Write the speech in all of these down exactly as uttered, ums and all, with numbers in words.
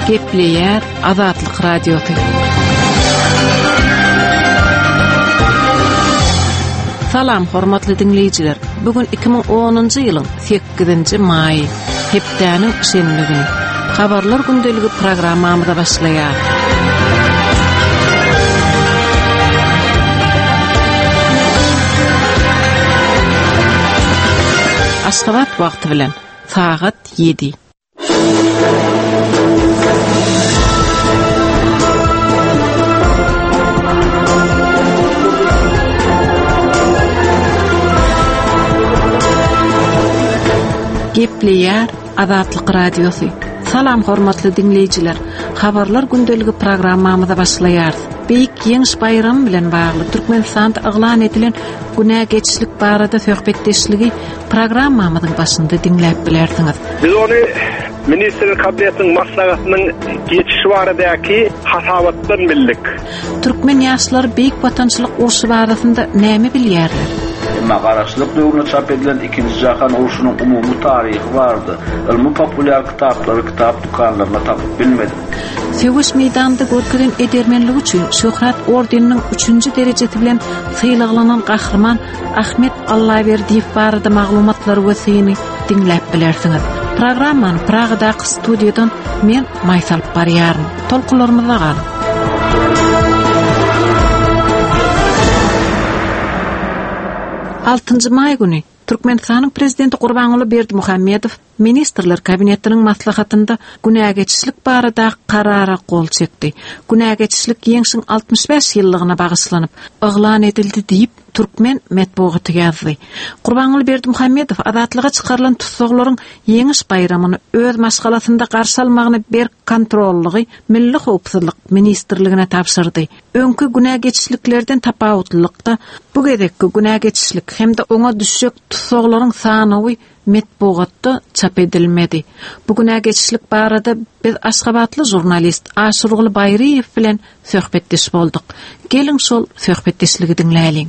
Gepleyer Azatlyk Radiosu. Salam hormatly dinleyijiler. Bugün iki ming onuncu ýylyň sekizinji may, hepdäniň şenbe güni. Habarlar gündeligi programmamyza başlaýar. Aşgabat wagty bilen saat yedi. Gepleyer Azatlyk Radiosu. Salam hormatly dinleyijiler. Habarlar gündeligi programmamyza başlaýar. Beýik ýeňiş bayram bilen bagly Türkmenistanda aglan edilen günä geçişlik barada söhbetdeşligi programmamyzyň başynda dinläp bilersiňiz. Biz onu Ministerlik Kabinetiniň maslahatynyň geçişi baradaky hasabatdan bildik. Türkmen ýaşlary beýik watançylyk urşy barasynda näme bilýärler? Mağaraçlık döwründe çap edilen ikinci Jahan urşunyň umumy taryhy bardy. Ilmi populyar kitaplary kitap dukanlarynda tapyp bilmedim. Söwüş meýdanynda görkezlen edermenligi üçin Şöhret ordeniniň üçünji derejesi bilen syýlagylanan gahrman Ahmet Allaverdiýew barada maglumatlary we syny dinläp bilersiňiz. Programmany Pragadaky studiýadan men Maýsal barýarym. Tolkunlarymyza gal. altıncı may günü Türkmenistanyň prezidenti Gurbanuly Berdimuhammedow Ministrler Kabinetiniň maslahatynda günä geçişlik barada karara gol çekdi. Günä geçişlik ýeňsiň altmış beş ýyllygına bagyşlanyp aglan edildi diýip Türkmen medeniýeti ýazdy. Gurbanuly Berdimuhammedow azatlyga çykarylan tutsaglaryň ýeňiş bayramyny öz maşgalasynda garşy almagyny ber kontrollygy Milli Howpsuzlyk Ministrligine tapşyrdy. Öňkü günä geçişliklerden tapawutlykda bu gedekki günä geçişlik hemde oňa düşjek tutsaglaryň sany medeniýetde çap edilmedi. Bu günä geçişlik barada biz Aşgabatly jurnalist Aşurguly Bayriýew bilen söhbetdeş boldyk. Gelin şol söhbetdeşligi dinläýin.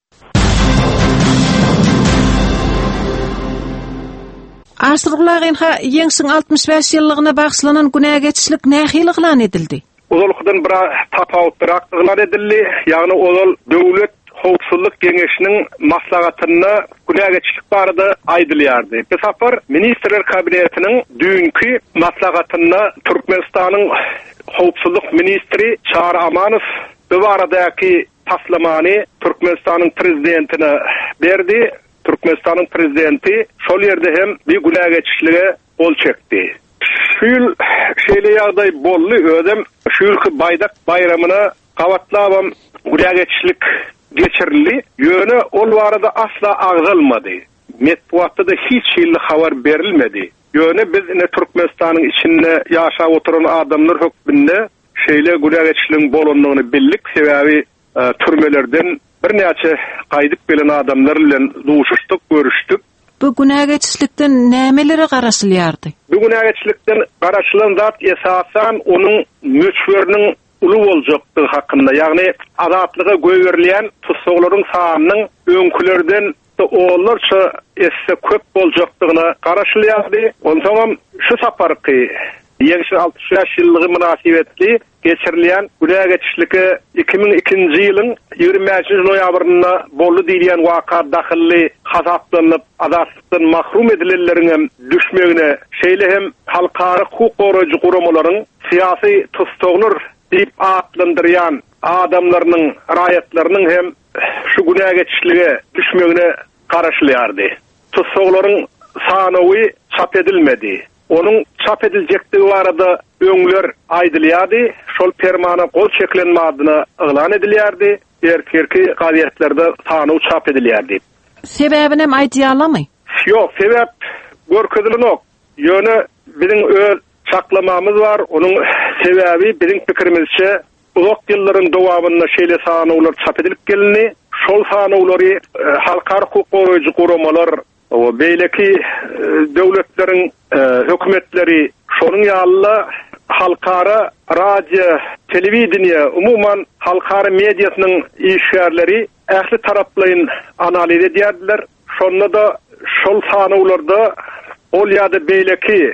Aşurguly ýeňsiň altmış beş ýyllygyna bagşlanan günä geçişlik nähili glan edildi? Ozalykdan bir tapawut bir glan edildi. Ýagny ozal döwlet Howpsuzlyk Geňeşiniň maslahatyna günä geçişlik barada aýdylýardy. Bu safar Ministrler Kabinetiniň düňkü maslahatyna Türkmenistanyň Howpsuzlyk ministri Çağrı Amanow bu baradaky taslamany Türkmenistanyň prezidentine berdi. Türkmenistanyň prezidenti şol ýerde hem bir günä geçişlige gol çekdi. Şu ýyl şeýle ýagdaý boldy, özüm şu ýylky baydak bayramyna gawatlabam günä geçişlik geçirildi. Ýöne ol barada asla agzalmady. Medeniýetde de hiç ýyly habar berilmedi. Ýöne biz ine Türkmenistanyň içinde ýaşap oturan adamlar hökmünde şeýle günä geçişligiň bolandygyny bildik. Sebäbi e, türmelerden bir näçe gaýdyp gelen adamlar bilen duşuşdyk, görüşdük. Bu günä geçişlikden nämeleri garaşylýardy? Bu günä geçişlikden garaşylan zat esasan onuň möçberiniň ulu boljakdygy hakynda, ýagny azatlyga göz berilýän tutsaklaryň sanynyň öňkülerden oğullarça esse köp boljakdygyna garaşylýardy. Onsoň şu saparky ýeňşi altmış beş ýyllygy münasibetli geçirilýän günä geçişligi iki ming ikinji ýylyň ýigrimänçi noýabrynda boldy diýilýän waka dahilli hasaplanyp azatlykdan mahrum edilenleriň düşmegine şeýle hem halkara hukuk goraýjy guramalaryň syýasy tutsaglar diýip atlandyrýan adamlarynyň raýatlarynyň hem şu günä geçişlige düşmegine garaşylýardy. Tutsaglaryň sanawy çap edilmedi. Onun çap ediljekdigi barada öňler aýdylýardy. Şol permana gol çeklenmädine yglan edilýärdi. Erkirki gazetlerde sany çap edilýärdi. Sebäbini hem aýdýarlamy? Ýok, sebäp görkezlenok. Ýöne biziň öz çaklamamyz bar. Onuň sebäbi biziň pikirimizçe uzak ýyllaryň dowamynda şeýle sanawlar çap edilip gelini. Şol sanawlary e, halkara hukuk goraýjy guramalar o beýleki e, döwletleriň e, hökümetleri şonuň ýalyna halkara radio, telewizioniýa, umuman halkara mediýasynyň işgärleri ähli taraplaryň analiz edýärdiler. Şonda da şol sanawlarda ol ýa-da beýleki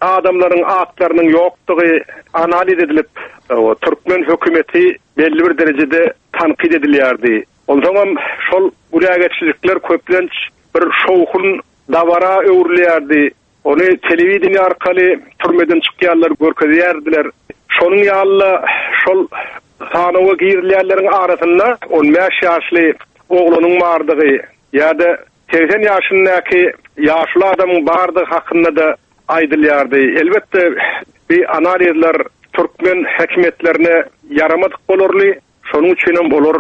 adamların atlarının yoktuğu analiz edilip o Türkmen hökümeti belli bir derecede tanqid edilýärdi. Ondan şol gulagetçilikler köplenç bir şowhun davara öwrilýärdi. Onu televizyon arkaly türmeden çykýanlar görkezýärdiler. Şonun ýaly şol sanawa girilýärlerin arasynda on beş ýaşly oglanyň bardygy ýa-da seksen ýaşyndaky ýaşly adamyň bardygy hakynda da aýdylýardy. Elbetde bir analizler Türkmen häkimetlerine yaramadyk bolarly. Şonuň üçin hem bolar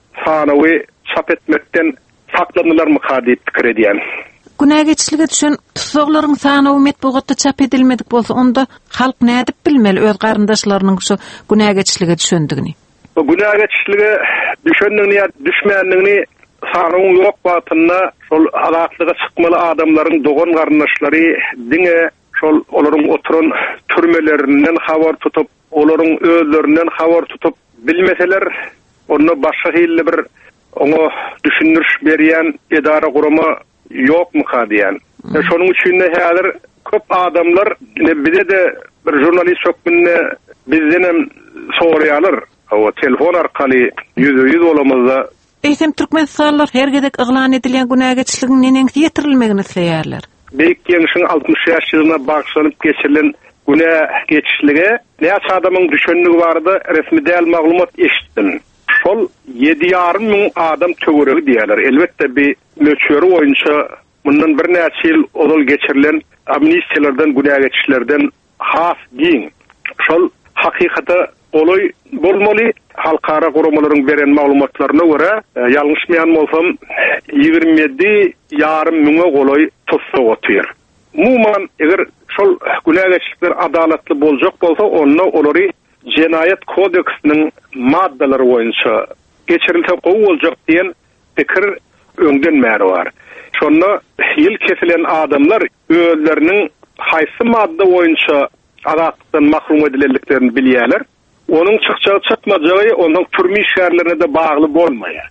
sanawy çap etmekden saklanırlar diýip pikir edýän. Günägeçiligi düşen tutsaglaryň sanawy metbugatda çap edilmedik bolsa onda halk nädip bilmeli öz garyndaşlarynyň şu günägeçiligi düşendigini. Bu günägeçiligi düşendigini ýa düşmänligini sanawyň ýok wagtynda şol adatlyga çykmaly adamlaryň dogan garyndaşlary diňe şol olaryň oturan türmelerinden habar tutup, olaryň özlerinden habar tutup bilmeseler, onu başga hille bir onu düşündürüş berýän edara gurama yok mu diýen. Hmm. Şonuň üçin häzir köp adamlar bize de bir jurnalist hökmünde bizden hem soraýarlar. O telefon arkaly yüz yüz olamazda. Eýsem Türkmenistanlar her gedek yglan edilen günägeçiligiň nenen ýetirilmegini isleýärler. Beýik ýeňişiň altmış ýaş ýylyna bagşlanyp geçirilen günägeçiligi näçe adamyň düşündigi bardy, resmi däl maglumat eşitdim. Şol yedi yarım ming adam töweregi diýerler. Elbetde bir möçüri boýunça mundan bir näçe ýyl odol geçirilen amnistiýalardan, günägeçilerden has giň. Şol hakykata olay bolmaly. Halkara gurumalaryň beren maglumatlaryna görä, ýalňyşmaýan bolsam ýigirme yedi yarım miňe golay tutsag otýar. Umuman eger şol günägeçilikler adalatly boljak bolsa, onda olary Jenayet kodeksiniň maddalary boýunça geçirilse gowy boljak diýen pikir öňdenmäri bar. Şonda ýyl kesilen adamlar özleriniň haýsy madda boýunça adatdan mahrum edilenliklerini bilýärler. Onun çykjagy çykmajagy onuň türmi şäherlerine de bagly bolmaýar.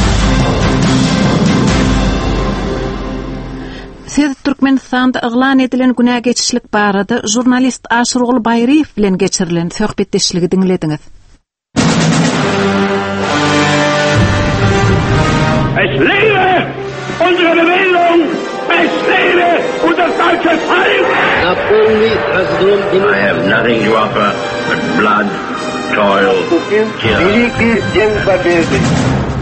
Siz Türkmenistanda yglan edilen günägeçilik barada jurnalist Aşyrogul Bayriýew bilen geçirilen söhbetdeşligi diňlediňiz. Es lebe unsere Bewegung! Es lebe unser deutsches Volk! I have nothing to offer but blood, toil, tears.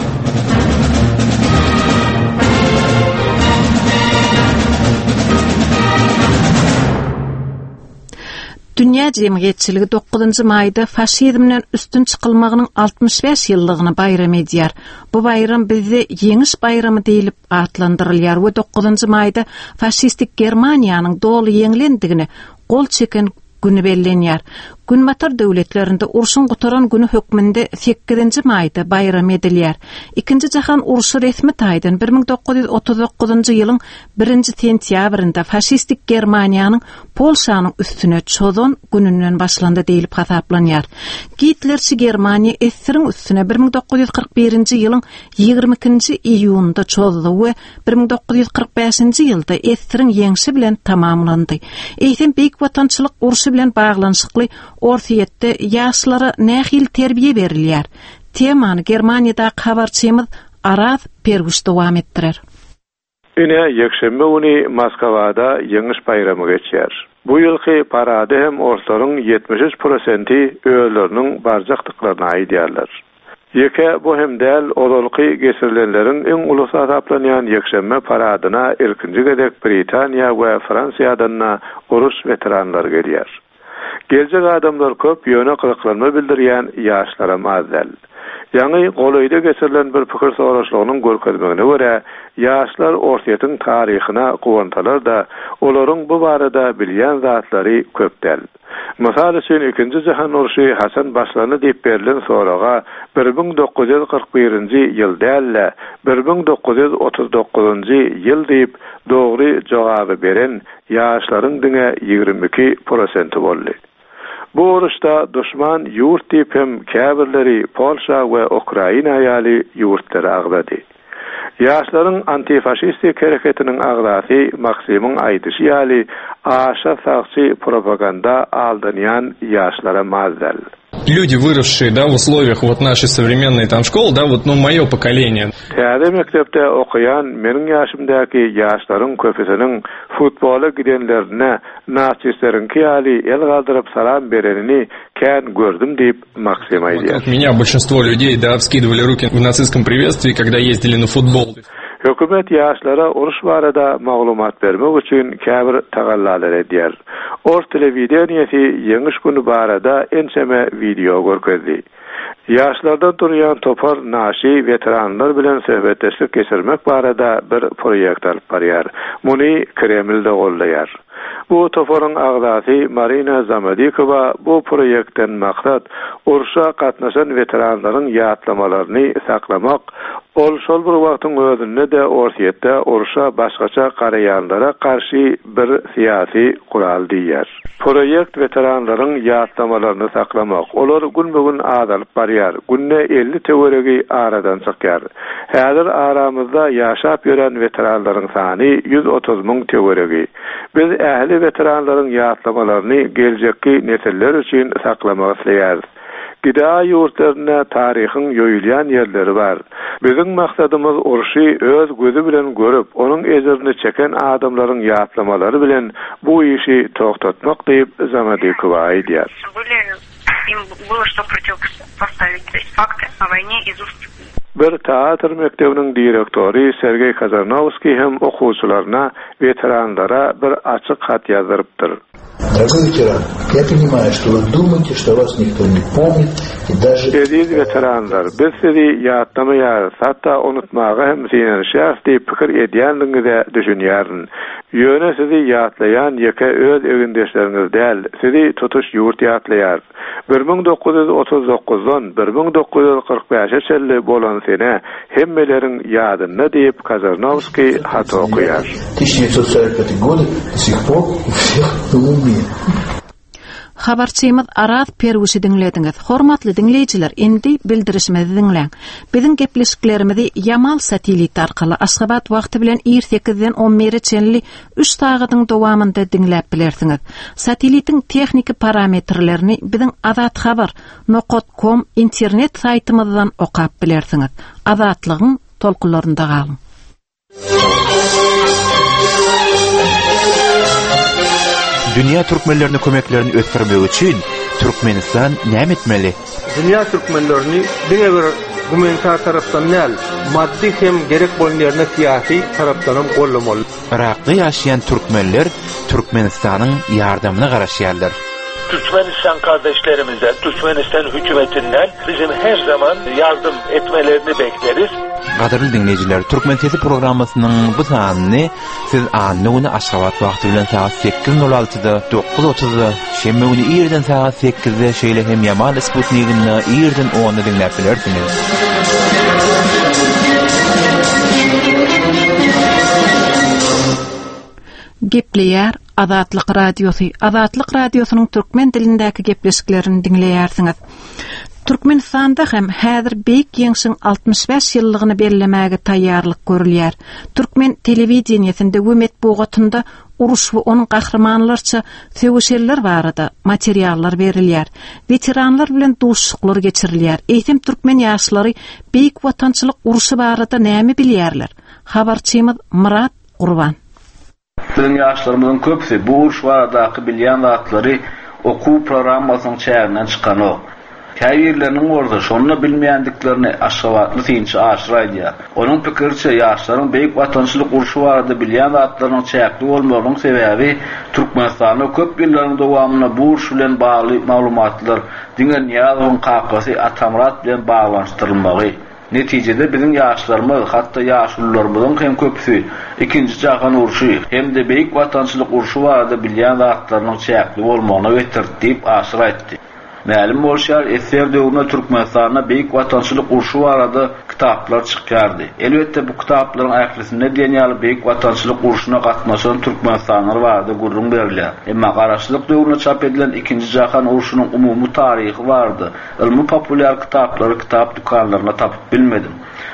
Dünya jemgyýetçiligi dokuzunçy maýda faşizmden üstün çykylmagynyň altmış beş ýyllygyny bayram edýär. Bu bayram bizde ýeňiş bayramy diýilip atlandyrylýar we dokuzunçy maýda faşistik Germaniýanyň doly ýeňlendigini gol çeken günü bellenýär. Günmatar döwletlerinde urşun gutaran günü hökmünde sekizinçi maýda bayram edilýär. Ikinji jahan urşy resmi taýdan bir ming dokuz ýüz otuz dokuzunçy ýylyň birinji sentýabrynda faşistik Germaniýanyň Polşanyň üstüne çozan gününden başlandy diýilip hasaplanýar. Hitlerçi Germaniýa Essiriň üstüne bir ming dokuz ýüz kırk birinçi ýylyň ýygrimi ikinji iýunynda çozdy we bir ming dokuz ýüz kırk beşinçi ýylda Essiriň ýeňşi bilen tamamlandy. Eýsem beýik watançylyk urşy bilen baglanşykly orsiýetde ýaşlara nähil terbiýe berilýär. Temany Germaniýada habarçymyz Araz Perguş dowam etdirer. Ine ýekşembe güni Moskwada ýeňiş bayramy geçýär. Bu ýylky parady hem orslaryň yetmiş üç prosenti öýleriniň barjakdyklaryna aýdýarlar. Ýeke bu hem däl odolky geçirilenleriň iň ulus ataplanýan ýekşembe paradyna ilkinji gedek Britaniýa we Fransiýadan urus veteranlar gelýär. Geljek adamlar köp ýöne kyryklanma bildirýän ýaşlara mazdal. Ýa-ni golayda geçirilen bir pikir soraşlygynyň görkezmegine görä, ýaşlar orsiýetiň taryhyna gowantalar da olaryň bu barada bilýän zatlary köpdäl. Mysal üçin ikinji jahan urşy Hasan başlany diýip berilen soraga bir ming dokuz ýüz kırk birinçi ýyl däl, bir ming dokuz ýüz otuz dokuzunçy ýyl diýip dogry jogaby beren ýaşlaryň diňe ýygrimi iki prosent boldy. Bu uruşda düşman ýurt diýip hem käbirleri Polşa we Ukraina ýaly ýurtlary agdady. Yaşların antifaşistik hareketinin ağzası Maksim'in aydışı yali aşa sağçı propaganda aldanayan yaşlara mazdal. Люди, выросшие, да, в условиях вот нашей современной там школы, да, вот, ну, мое поколение. Täze mektepde okuyan meniň ýaşymdaky ýaşlaryň köpüsiniň futbola gidenlerine naçistlerin kiyali el galdyryp salam berenini kän gördüm diýip Maksim aýdýar. Как меня большинство людей, да, вскидывали руки в нацистском приветствии, когда ездили на футбол. Hökümet ýaşlara uruş barada maglumat bermek üçin käbir tagallalary edýär. Ors telewizionyasy ýeňiş güni barada ençeme video görkezdi. Ýaşlardan durýan topar naşy veteranlar bilen söhbetleşik geçirmek barada bir proýekt alyp barýar. Muny Kremlde gollaýar. Bu toparın ağzası Marina Zamadikova bu proýekden maksat uruşa gatnaşan veteranlaryň ýatlamalarını saklamak, ol şol bir wagtyň özünde de orsiýetde uruşa başgaça garaýanlara karşı bir siyasi kural diýer. Proýekt veteranlaryň ýatlamalarını saklamak, olar gün-begün azalyp barýar. Günne elli töweregi aradan çykýar. Häzir aramyzda ýaşap ýören veteranlaryň sany yüz otuz müň töweregi. Biz ähli veteranlaryň ýatlamalarını geljekki nesiller üçin saklamak isleýäris. Gida ýurtlaryna taryhyň ýoýulýan ýerleri bar. Biziň maksadymyz uruşy öz gözü bilen görüp, onuň ejerini çeken adamlaryň ýatlamalary bilen bu işi toktatmak diýip Zamadikova aýdýar. Им было что противопоставить, то есть факты о войне из уст. Bir teatr mektebiniň direktori Sergey Kazanovski hem okuwçylaryna, veteranlara bir açyk hat ýazyrypdyr. Дорогой ветеран, я понимаю, что вы думаете, что вас никто не помнит, и даже... Aziz veteranlar, biz sizi ýatlamayýar, hatda unutmaga hem sinenşäf diýip pikir edýändiňizde düşünýärin. Ýöne sizi ýatlaýan ýeke öz egindeşleriniz däl, sizi tutuş ýurt ýatlaýar. bir ming dokuz yüz otuz dokuzdan bir ming dokuz yüz kırk beşe çelli bolan sene hemmelerin ýadyna diýip Kazanovski hat okuýar. тысяча девятьсот сорок пятый годы до сих пор у всех на уме. Habarçymyz Araz Perwüşi dinlediňiz. Hormatly dinleýijiler, endi bildirişimizi dinleň. Biziň gepleşiklerimizi Yamal satelit arkaly Aşgabat wagty bilen ýigirme sekizden on bir çenli üç saýatyň dowamında dinläp bilersiňiz. Satelitiň tehnik parametrlerini biziň Azat Habar nokta com internet saýtymyzdan okap bilersiňiz. Azatlygyň tolkunlarynda galyň. Dünya türkmenlerine kömeklerini ötürmek için Türkmenistan näme etmeli? Dünya türkmenlerini diňe bir humanitar tarapdan näl, maddi hem gerek bolan ýerine siyasi tarapdan hem gollamaly. Irakda ýaşaýan türkmenler Türkmenistanyň ýardamyna garaşýarlar. Türkmenistan kardeşlerimize, Türkmenistan hükümetinden bizim her zaman yardım etmelerini bekleriz. Gaderli dinleyijiler, Türkmen Sesi programmasynyň bu sanyny siz anny güni Aşgabat wagty bilen saat sekiz nol altıda, dokuz otuzda, şemme güni ýerden saat sekizde şeýle hem Yamal Sputnik'ini ýerden onda dinläp bilersiňiz. Gepleýär Azatlyk radiosu. Azatlyk radiosynyň türkmen dilindäki gepleşiklerini dinleýärsiňiz. Türkmenistanda hem häzir beýik ýeňşiň altmış beş ýyllygyny bellemäge taýýarlyk görülýär. Türkmen telewizionyasynda Gömet Bogatynda uruş we onuň gahramanlarça söwüşler barada materiallar berilýär. Veteranlar bilen duşluklar geçirilýär. Eýtim türkmen ýaşlary beýik watançylyk uruşy barada näme bilýärler? Habarçymyz Murat Gurban. Bizning ýaşlarymyzyň köpüsi bu uruş baradaky bilýän zatlary okuw programmasynyň çägininden çykany. Käýirleriniň orada şonu bilmeýändiklerini Aşgabatly synçy aşyraýdýar. Onuň pikirçe ýaşlaryň beýik watançylyk uruşy barada bilýän zatlarynyň çäkli bolmagynyň sebäbi Türkmenistanyň köp ýyllar dowamyna bu uruş bilen bagly maglumatlar diňen ýazyň kakasy Atamrat bilen baglanşdyrylmagy. Netijede biziň ýaşlarymyz, hatda ýaşlularymyzyň hem köpüsi ikinji jahan uruşy hem de beýik watançylyk uruşy barada bilýän zatlarynyň çäkli bolmagyna getirdi diýip aşyraýdy. Mälim bolýar, eser döwründe Türkmenistana beýik watançylyk uruşy barada kitaplar çykýardy. Elbetde bu kitaplaryň aýaklysynda diýenýär beýik watançylyk uruşuna gatnaşan türkmenistanylar barada gurrun berilýär. Emma garaşlyk döwründe çap edilen ikinji jahan uruşynyň umumy taryhy bardy. Ilmi populyar kitapları kitap dukanlaryna tapyp bilmedim.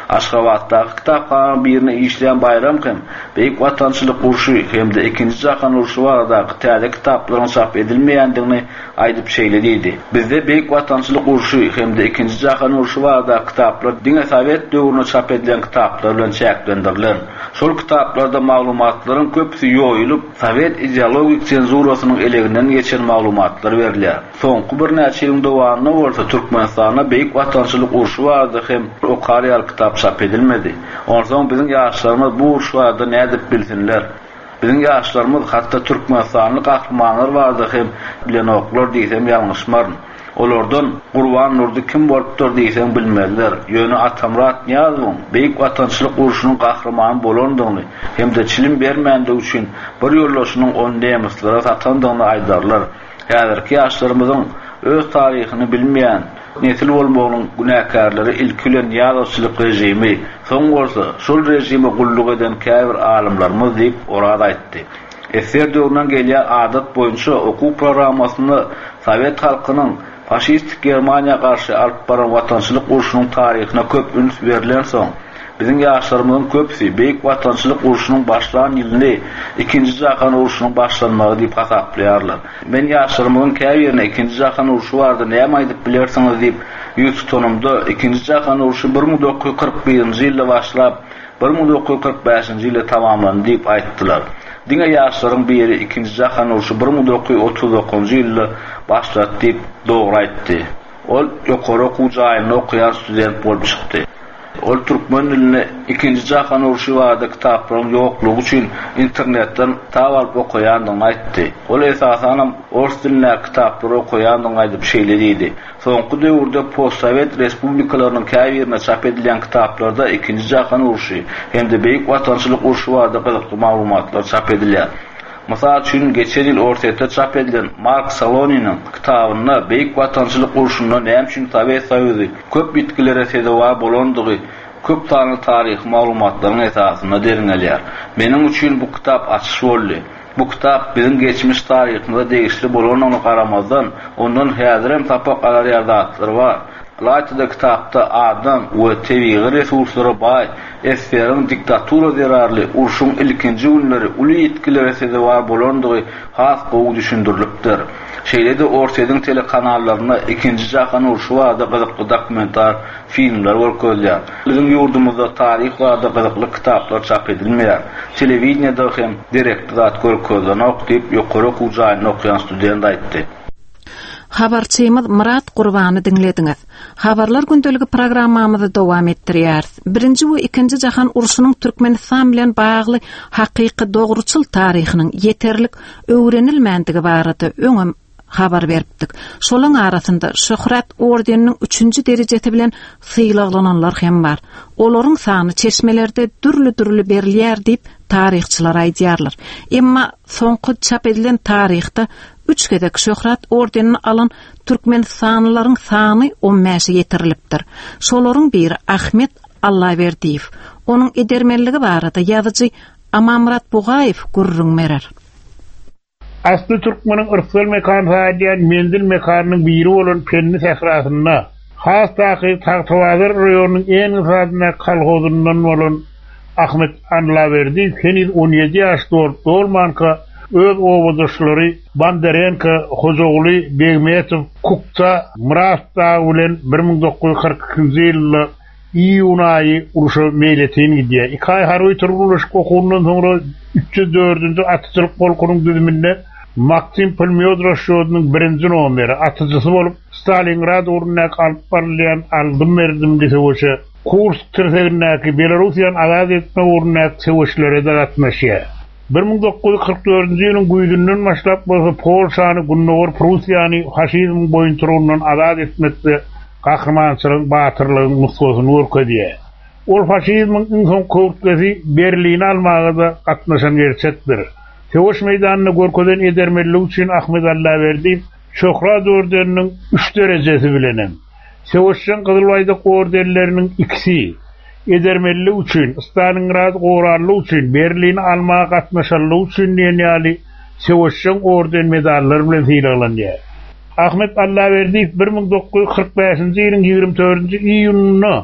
Aşgabatdaky kitapxana birine işleyen bayram hem Beýik Watançylyk urşy hemde ikinji jahan urşy baradaky täze kitaplaryň çap edilmeýändigini aýdyp şeýlediydi. Bizde Beýik Watançylyk urşy hemde ikinji jahan urşy baradaky kitaplar diňe Sowet döwrüne çap edilen kitaplar bilen çäklendirilýär. Şol kitaplarda maglumatlaryň köpüsi ýoýulyp, Sowet ideologik senzurasynyň eleginden geçen maglumatlar berilýär. Soňky bir näçe ýylyň dowamyna bolsa Türkmenistana Beýik Watançylyk urşy barada hem okaryal kitap çap edilmedi. Ondan bizim ýaşlarymyz bu urşlarda nädip bilsinler. Bizim ýaşlarymyz hatda Türkmenistanyň gahrmanlary bardy hem bilen oklar diýsem ýalňyşmaryn. Olardan Gurban Nurdy kim bolupdyr diýsem bilmezler. Ýöne Atamrat Niýazow Beýik Watançylyk urşunyň gahrmany bolandygyny hemde çilim bermände üçin bir ýollaşynyň on nämeslere satandygyny aýdarlar. Häzirki ýaşlarymyzyň öz taryhyny bilmeýän nesil bolmagynyň günäkärleri ilkilen ýazgyçylyk rejimi, soň bolsa şol rejimi gulluk eden käbir alimlarymyz diýip orada aýtdy. Eser döwründen gelýän adat boýunça okuw programmasyny Sowet halkynyň faşistik Germaniýa garşy alyp baran watançylyk urşunyň taryhyna köp üns berilen soň bizim ýaşlarymyzyň köpüsi Beýik Watançylyk urşunyň başlan ýylyny ikinji jahan urşunyň başlanmagy diýip hasaplaýarlar. Men ýaşlarymyň käbirine ikinji jahan urşy bardy, näme aýdyp bilersiňiz diýip ýüz tutanymda ikinji jahan urşy bir ming dokuz ýüz kırk birinji ýylda başlap bir ming dokuz ýüz kırk beşinji ýylda tamamlandy diýip aýtdylar. Diňe ýaşlaryň biri ikinji jahan urşy bir ming dokuz ýüz otuz dokuzunji ýylda başlady diýip dogry aýtdy. Ol ýokary okuw jaýyny okuyan student bolup çykdy. Ol türkmen diline ikinji jahan urşy barada kitaplaryň ýoklugy üçin internetden tab alyp okuýandygyny aýtdy. Ol esasan ors diline kitaplar okuýandygyny aýdyp şeýlediydi. Soňky döwürde post-Sowet respublikalarynyň käbirine çap edilen kitaplarda ikinji jahan urşy hemde Beýik Watançylyk urşy barada gyzykly maglumatlar çap edilýär. Mysal üçin geçen ýyl ortaýda çap edilen Mark Salonynyň kitabyna Beýik Watançylyk urşunyň näme üçin Sowet Soýuzy köp bitkilere sedawa bolandygy köp tany taryh maglumatlaryň esasyna derinelýär. Meniň üçin bu kitap açyş boldy. Bu kitap bizim geçmiş taryhymyzda degişli bolanyny garamazdan ondan häzir hem tapaq alar ýardatlary bar. Laýtyda kitapda adam we tebigy resurslary bay, eseriň diktatura zerarly urşuň ilkinji günleri uly ýetkilere sedawa bolandygy has gowy düşündirilipdir. Şeýle-de ortaýdyň telekanallarına ikinji jahan urşy barada gyzykly dokumentar filmler görkezýär. Bizim ýurdumyzda taryh barada gyzykly kitaplar çap edilmeýär. Telewizionyada hem direkt zat görkezlenok diýip ýokary okuw jaýyny okuyan student aýtdy. Habarçymyz Murat Gurbany dinlediňiz. Habarlar gündeligi programmamyzy dowam etdirýäris. Birinji we ikinji jahan urşunyň Türkmenistan bilen bagly hakyky dogruçyl taryhynyň ýeterlik öwrenilmänligi barada öňem habar beripdik. Şolaň arasynda Şöhret ordeniniň üçünji derejesi bilen syýlaglananlar hem bar. Olaryň sany çeşmelerde dürli-dürli berilýär diýip taryhçylar aýdýarlar. Emma soňky çap edilen taryhda üç gedek Şöhret ordenini alan Türkmenistanlylaryň sany on beşe ýetirilipdir. Şolaryň biri Ahmet Allaverdiýew. Onuň edermenligi barada ýazyjy Amamrat Bugaýew gurrun merer. Aslı Türkmenin ırksal mekan faadiyan mendil mekanının biri olan Penni Sefrası'na has taƙi Tahtavazır rayonunun en ısadına kalhozundan olan Ahmet Allaverdiýew henüz on yedi ýaş doğrultda olmanka öz owadyşlary Bandarenka, Hozogly, Begmetov, Kukta, Murasta bilen bir ming dokuz ýüz kırk ikinji ýylda iýun aýy uruşa meýletin gidýär. iki aý harby turmuşyk okuwundan soňra üç yüz dördünji atyçylyk polkunyň düzüminde Maksim Pulmyodroşowynyň birinji nomeri atyjysy bolup Stalingrad urunyna alyp barylýan aldym merdim diýse Kursk terseginäki Belarusiýany azad etme urunyna sewişlere de gatnaşýar. bir ming dokuz ýüz kırk dördünji ýylyň güýdünden başlap bolsa Polşany, Gunnowar Prussiýany faşizm boýunturundan azad etmekde gahrmançylyk, batyrlygyň musgasyny görkezýär. Ol faşizmiň iň soň köpüsi Berlin almagda gatnaşan gerçekdir. Sewuş meýdanyny görkezen edermellik üçin Ahmet Allaverdiýew Şöhret ordeniniň üç derejesi bilenem. Sewuşçyň Gyzylbaýda ordenleriniň ikisi edermellik üçin, Stalingrad gorarlyk üçin, Berlin almaga gatnaşanlyk üçin ýa-ni Sewuşçyň orden medallary bilen syýlanýar. Ahmet Allaverdiýew bir ming dokuz ýüz kırk beşinji ýylyň ýigirme dördünji iýunyna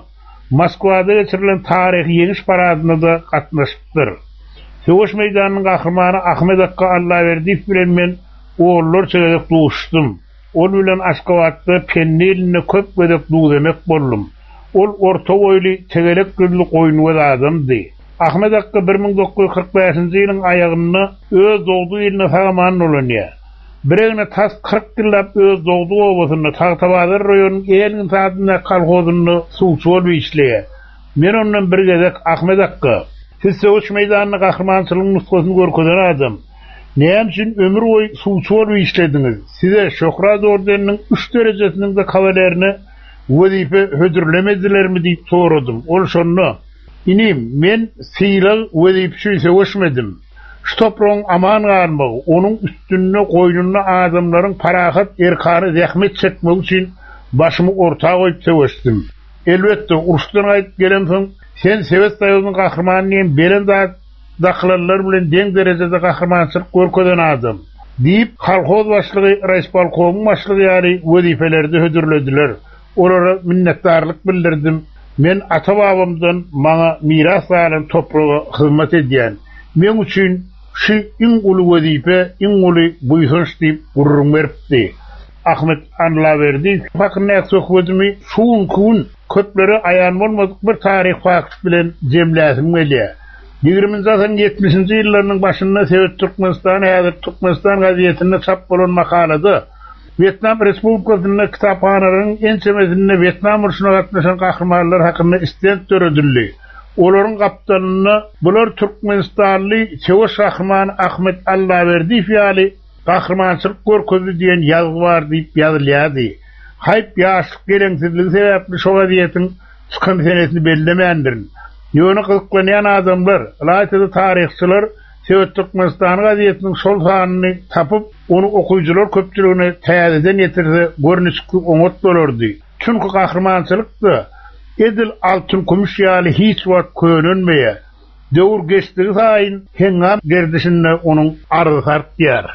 Moskvada geçirilen tarihi Yeniş Paradyna da gatnaşypdyr. Söwüş meýdanynyň gahrymany Ahmet Akka Allaverdiýew bilen men oğullar çegerek duşdum. Ol bilen Aşgabatda penniline köp gedek duýdemek boldum. Ol orta boýly tegerek gözlü goýunwy adamdy. Ahmet Akka bir ming dokuz yüz kırk beşinji ýylyň aýagyny öz dogdy ýylyna tagamany olanýa. Biregine tas kırk ýyllap öz dogdy obasyny Tagtabazyr raýonynyň elin sadyna kalgozyny suwçy bolup işleýär. Men ondan bir gezek Ahmet Akka, siz söwüş meýdanyny gahrmançylygyň nusgasyny görkezän adam. Näme üçin ömür boýy suwçy bolup işlediňiz? Size Şöhrat ordeniniň üç derejesiniň de kawalerini wezife hödürlemedilermi diýip soradym. Ol şonu: "Inim, men syýlagy wezifeçi söwüşmedim. Şu toprağın aman galmagy, onuň üstünde goýnuny adamlaryň parahat erkany zähmet çekmek üçin başymy orta goýup söwüşdim. Elbetde uruşdan aýdyp gelen soň sen Sowet Soýuzynyň gahrmanyny beren zat daklarlar bilen deň derejede gahrmançylyk görkezän adam" diýip kolhoz başlygy, raýsbalkomuň başlygy ýaly wezifelerde hödürlediler. Olara minnetdarlyk bildirdim. Men ata-babamdan maňa miras alan toprağa hyzmat edýän. Men üçin şu iň uly wezife, iň uly buýsunç diýip gurrun beripdi. Ahmet Allaverdiýew hakyny söhbetimi şuň kun köpleri aýan bolmadyk bir taryh fakt bilen jemläsim gelýär. ýygrüminji asyryň ýetmişinji ýyllarynyň başynda Sowet Türkmenistan häzir Türkmenistan gazetinde çap bolan makalada Vietnam Respublikasynyň kitaphanalaryň en çemezinde Vietnam uruşyna gatnaşan gahrmanlar hakyny istent töredildi. Olaryň gapdanyny bular Türkmenistanly Çewiş gahrmany Ahmet Allaverdiýew ýaly gahrmançylyk görkezdi diýen ýazgy bar diýip ýazylýardy. Haýp ýaşlyk geleňsizligi sebäpli şo gazetin çykan senetini bellemändir. Ýöne gyzyklanýan adamlar, laýtydy taryhçylar Sowet Türkmenistan gazetiniň şol sanyny tapyp, onu okuyucular köpçüligine täzeden ýetirse görnüşli oňat bolardy. Çünki gahrmançylykda edil altyn kumuş ýaly hiç wagt könünmeýär. Döwür geçdigi saýyn hengam gerdişinde onuň arzy sartýar.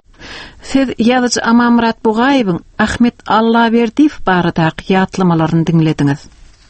Siz ýazyjy Amamurat Bugaýewiň Ahmet Allaverdiýew baradaky ýatlamalarını dinlediňiz.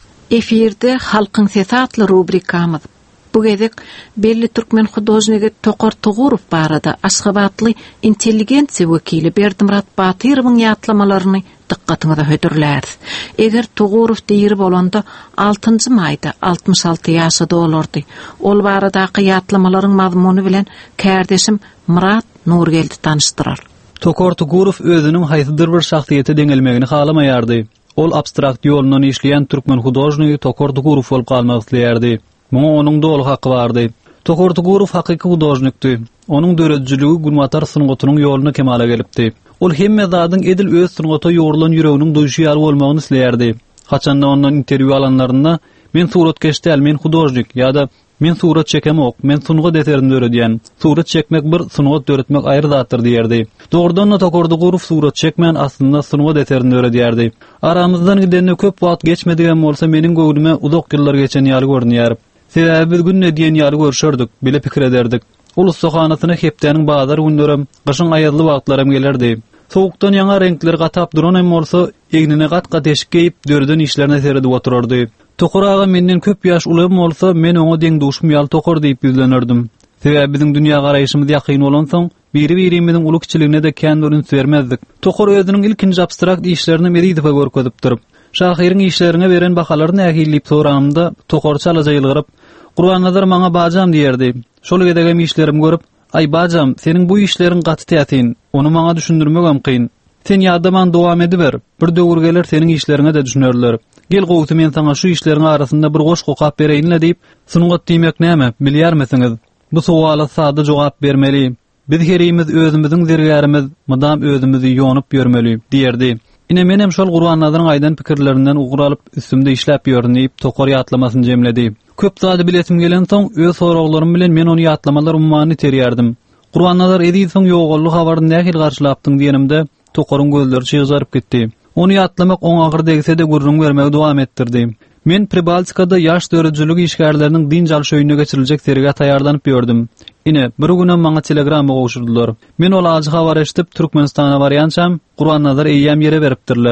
Efirde halkyň sesi atly rubrikamyz. Bu gezek belli türkmen hudojnygy Tokar Tugurow barada Aşgabatly intelligensiýa wekili Berdimurat Batyrowyň ýatlamalaryny dikkatyňize hödürlär. Eger Tugurow diýir bolanda altynjy maýda altmış alty ýaşada bolardy. Ol baradaky ýatlamalaryň mazmuny bilen kärdeşim Murat Nurgeldi tanışdyrar. Tokar Tugurow özüniň haýsydyr bir şahsiýete deňelmegini halamaýardy. Ol abstrakt ýolundan işleýän türkmen hudojnygy Tokar Tugurow bolup galmak isleýärdi. Muňa onuň doly haky bardy. Tokar Tugurow hakyky hudojnykdy. Onuň döredijiligi gurmatar sungatynyň ýoluna kemale gelipdi. Ol hemme zadyň edil öz suнгata ýorulan ýüreginiň duýşy ýaly bolmagyny isleýärdi. Haçanda ondan interwýu alanlarynda men suratkeşdäl, men hudojnik ýa-da men surat çekemok, men sungat eterini öredýän. Surat çekmek bir, sungat öretmek aýry zatdyr diýerdi. Dogrudan da Tokar Tugurow surat çekmän aslynda sungat eterini öredýärdi. Aramyzdan gidende köp wagt geçmedigen bolsa meniň göwdüme uzak ýyllar geçen ýaly görünýär. Sebäbi biz günne diýen ýaly görüşerdik, bile pikir ederdik. Ulus sohanasyna hepdeniň bazar günlerim, gyşyň aýdly wagtlarym gelerdi. Sowukdan ýaňa renkler gatap duran bolsa, egnine gat-gat eşik geyip dörden işlerine seridi oturardy. Tokar aga menden köp ýaş ulym bolsa, men oňa deň duşum ýaly Tokar diýip bizlenirdim. Sebäbi biziň dünýä garaýşymyz ýakyn bolan soň, biri-birimiziň uly kiçiligine de kendini vermezdik. Tokar özüniň ilkinji abstrakt işlerini Medidow'a görkezipdir. Şahyryň işlerine beren bahalarını ähillip soramda Tokar çalaja ýylgyryp, "Gurban nazar maňa bajam" diýerdi. Şol gedegem işlerimi görüp, "Ay bajam, seniň bu işleriň gaty täsin, onu maňa düşündirmegem kyn. Sen ýadaman dowam ediber, bir döwür geler seniň işlerine de düşünerler. Gel gowty men saňa şu işleriň arasynda bir goş gokap bereýinle" diýip, "Sungat diýmek näme, bilýärmisiňiz? Bu sowala sady jogap bermeli. Biz herimiz özümiziň zergärimiz, mudam özümizi ýonyp ýörmeli" diýerdi. Ine menem şol Gurban nazaryň aýdan pikirlerinden uguralyp üstümde işläp ýörnýip Tokar ýatlamasyny jemledi. Köp zady biletim gelen soň öz soraglarym bilen men onu ýatlamalar umumany terýärdim. Gurban nazar edýän soň ýogolly habaryny nähil garşylapdyň diýenimde Tokaryň gözleri çygyzaryp gitdi. Onu ýatlamak oň agyr degse de gurrun bermegi dowam etdirdi. Men Pribaltikada ýaş döredijiligi işgärleriniň din jalşöýüne geçiriljek seriga taýýarlanyp ýördüm. Ine bir günem maňa telegram goşurdylar. Men ol azy habar eşitip Türkmenistana barýançam, Gurban nazar eýýäm ýere beripdirler.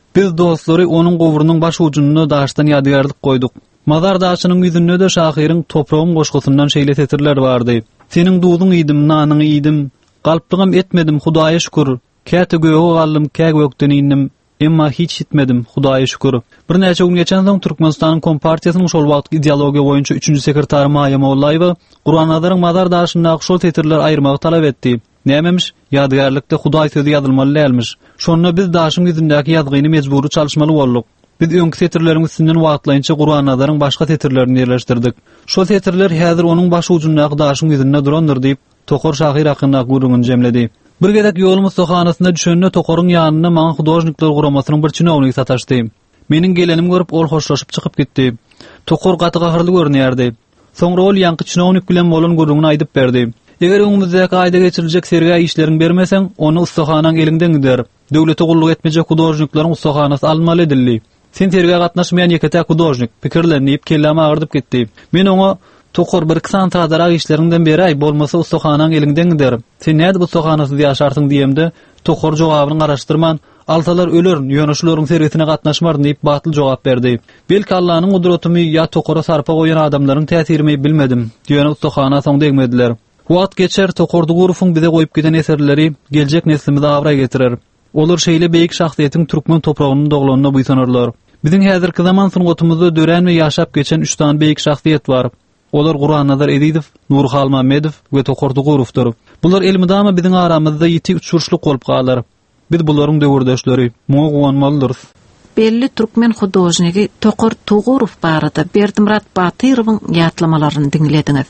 Biz dostlary onuň gowrunyň baş ucunyna daşdan ýadygarlyk goýduk. Mazar daşynyň ýüzünde de şahyryň toprağyn goşgusyndan şeýle tetirler bardy. Seniň duýduň idim, nanyň idim, galplygym etmedim, Hudaýa şükür. Käte göýe gallym, käge gökden indim, emma hiç itmedim, Hudaýa şükür. Bir näçe gün geçen soň Türkmenistanyň Kompartiýasynyň şol wagtky ideologiýa boýunça üçünji sekretary Maýa Mollaýewa Guranadaryň mazar daşyna şol tetirler aýyrmagy talap etdi. Nämemiş? Ýadygarlykda Hudaý sözi ýazylmaly dälmiş. Şonda biz daşyň ýüzündäki ýazgyny mejburi çalyşmaly boldyk. Biz öňkü tetirleriň üstünden wagtlaýynça Guranadaryň başga tetirlerini ýerleşdirdik. Şol tetirler häzir onuň baş ucundaky daşyň ýüzünde durandyr diýip Tokor şahyr hakyna gurulmagy jemledi. Bir gedek ýolumyz sohanasyna düşende Tokoryň ýanyna maňa hudojnikler guramasynyň bir çynowny sataşdy. Meniň gelenim görüp ol hoşlaşyp çykyp gitdi. Tokor gaty gahyrly görnýärdi. Soňra ol ýanky çynownik bilen bolan guruluny aýdyp berdi. Eger öňümizde gaýda geçiriljek sergä işleriň bermeseň, onu ustahanaň elinden gider. Döwlete gulluk etmejek hudojniklaryň ustahanasy almaly edildi. Sen sergä gatnaşmaýan ýeketä hudojnik pikirlenip kellama agyrdyp gitdi. Men oňa Tokor bir kısan tadarak işlerinden beri ay bolmasa ustahanaň elinden gider. Sen näde bu ustahanasy ýaşarsyň diýemde, Tokor jogabyny araşdyrman, alsalar öler, ýöneşlerin serwetine gatnaşmar diýip batyl jogap berdi. Belki Allah'nyň gudratymy ýa Tokora sarpa goýan adamlaryň täsirimi bilmedim. Diýen ustahana soň degmediler. Wagt geçer Tokordy gurufuň bize goýup giden eserleri geljek neslimize awra getirer. Olar şeýle beýik şahsiýetiň türkmen topragynyň doglaryna buýsanarlar. Biziň häzirki zaman sungatymyzda dören we ýaşap geçen üç tan beýik şahsiýet bar. Olar Guranadar Edidiv, Nurhal Mamedov we Tokordy gurufdur. Bular elmidama biziň aramyzda ýeti uçurşlyk bolup galar. Biz bularyň döwürdeşleri, muňa gowanmalydyr. Belli türkmen hudojnigi Tokor Tugurov barada Berdimrat Batyrowyň ýatlamalaryny dinlediňiz.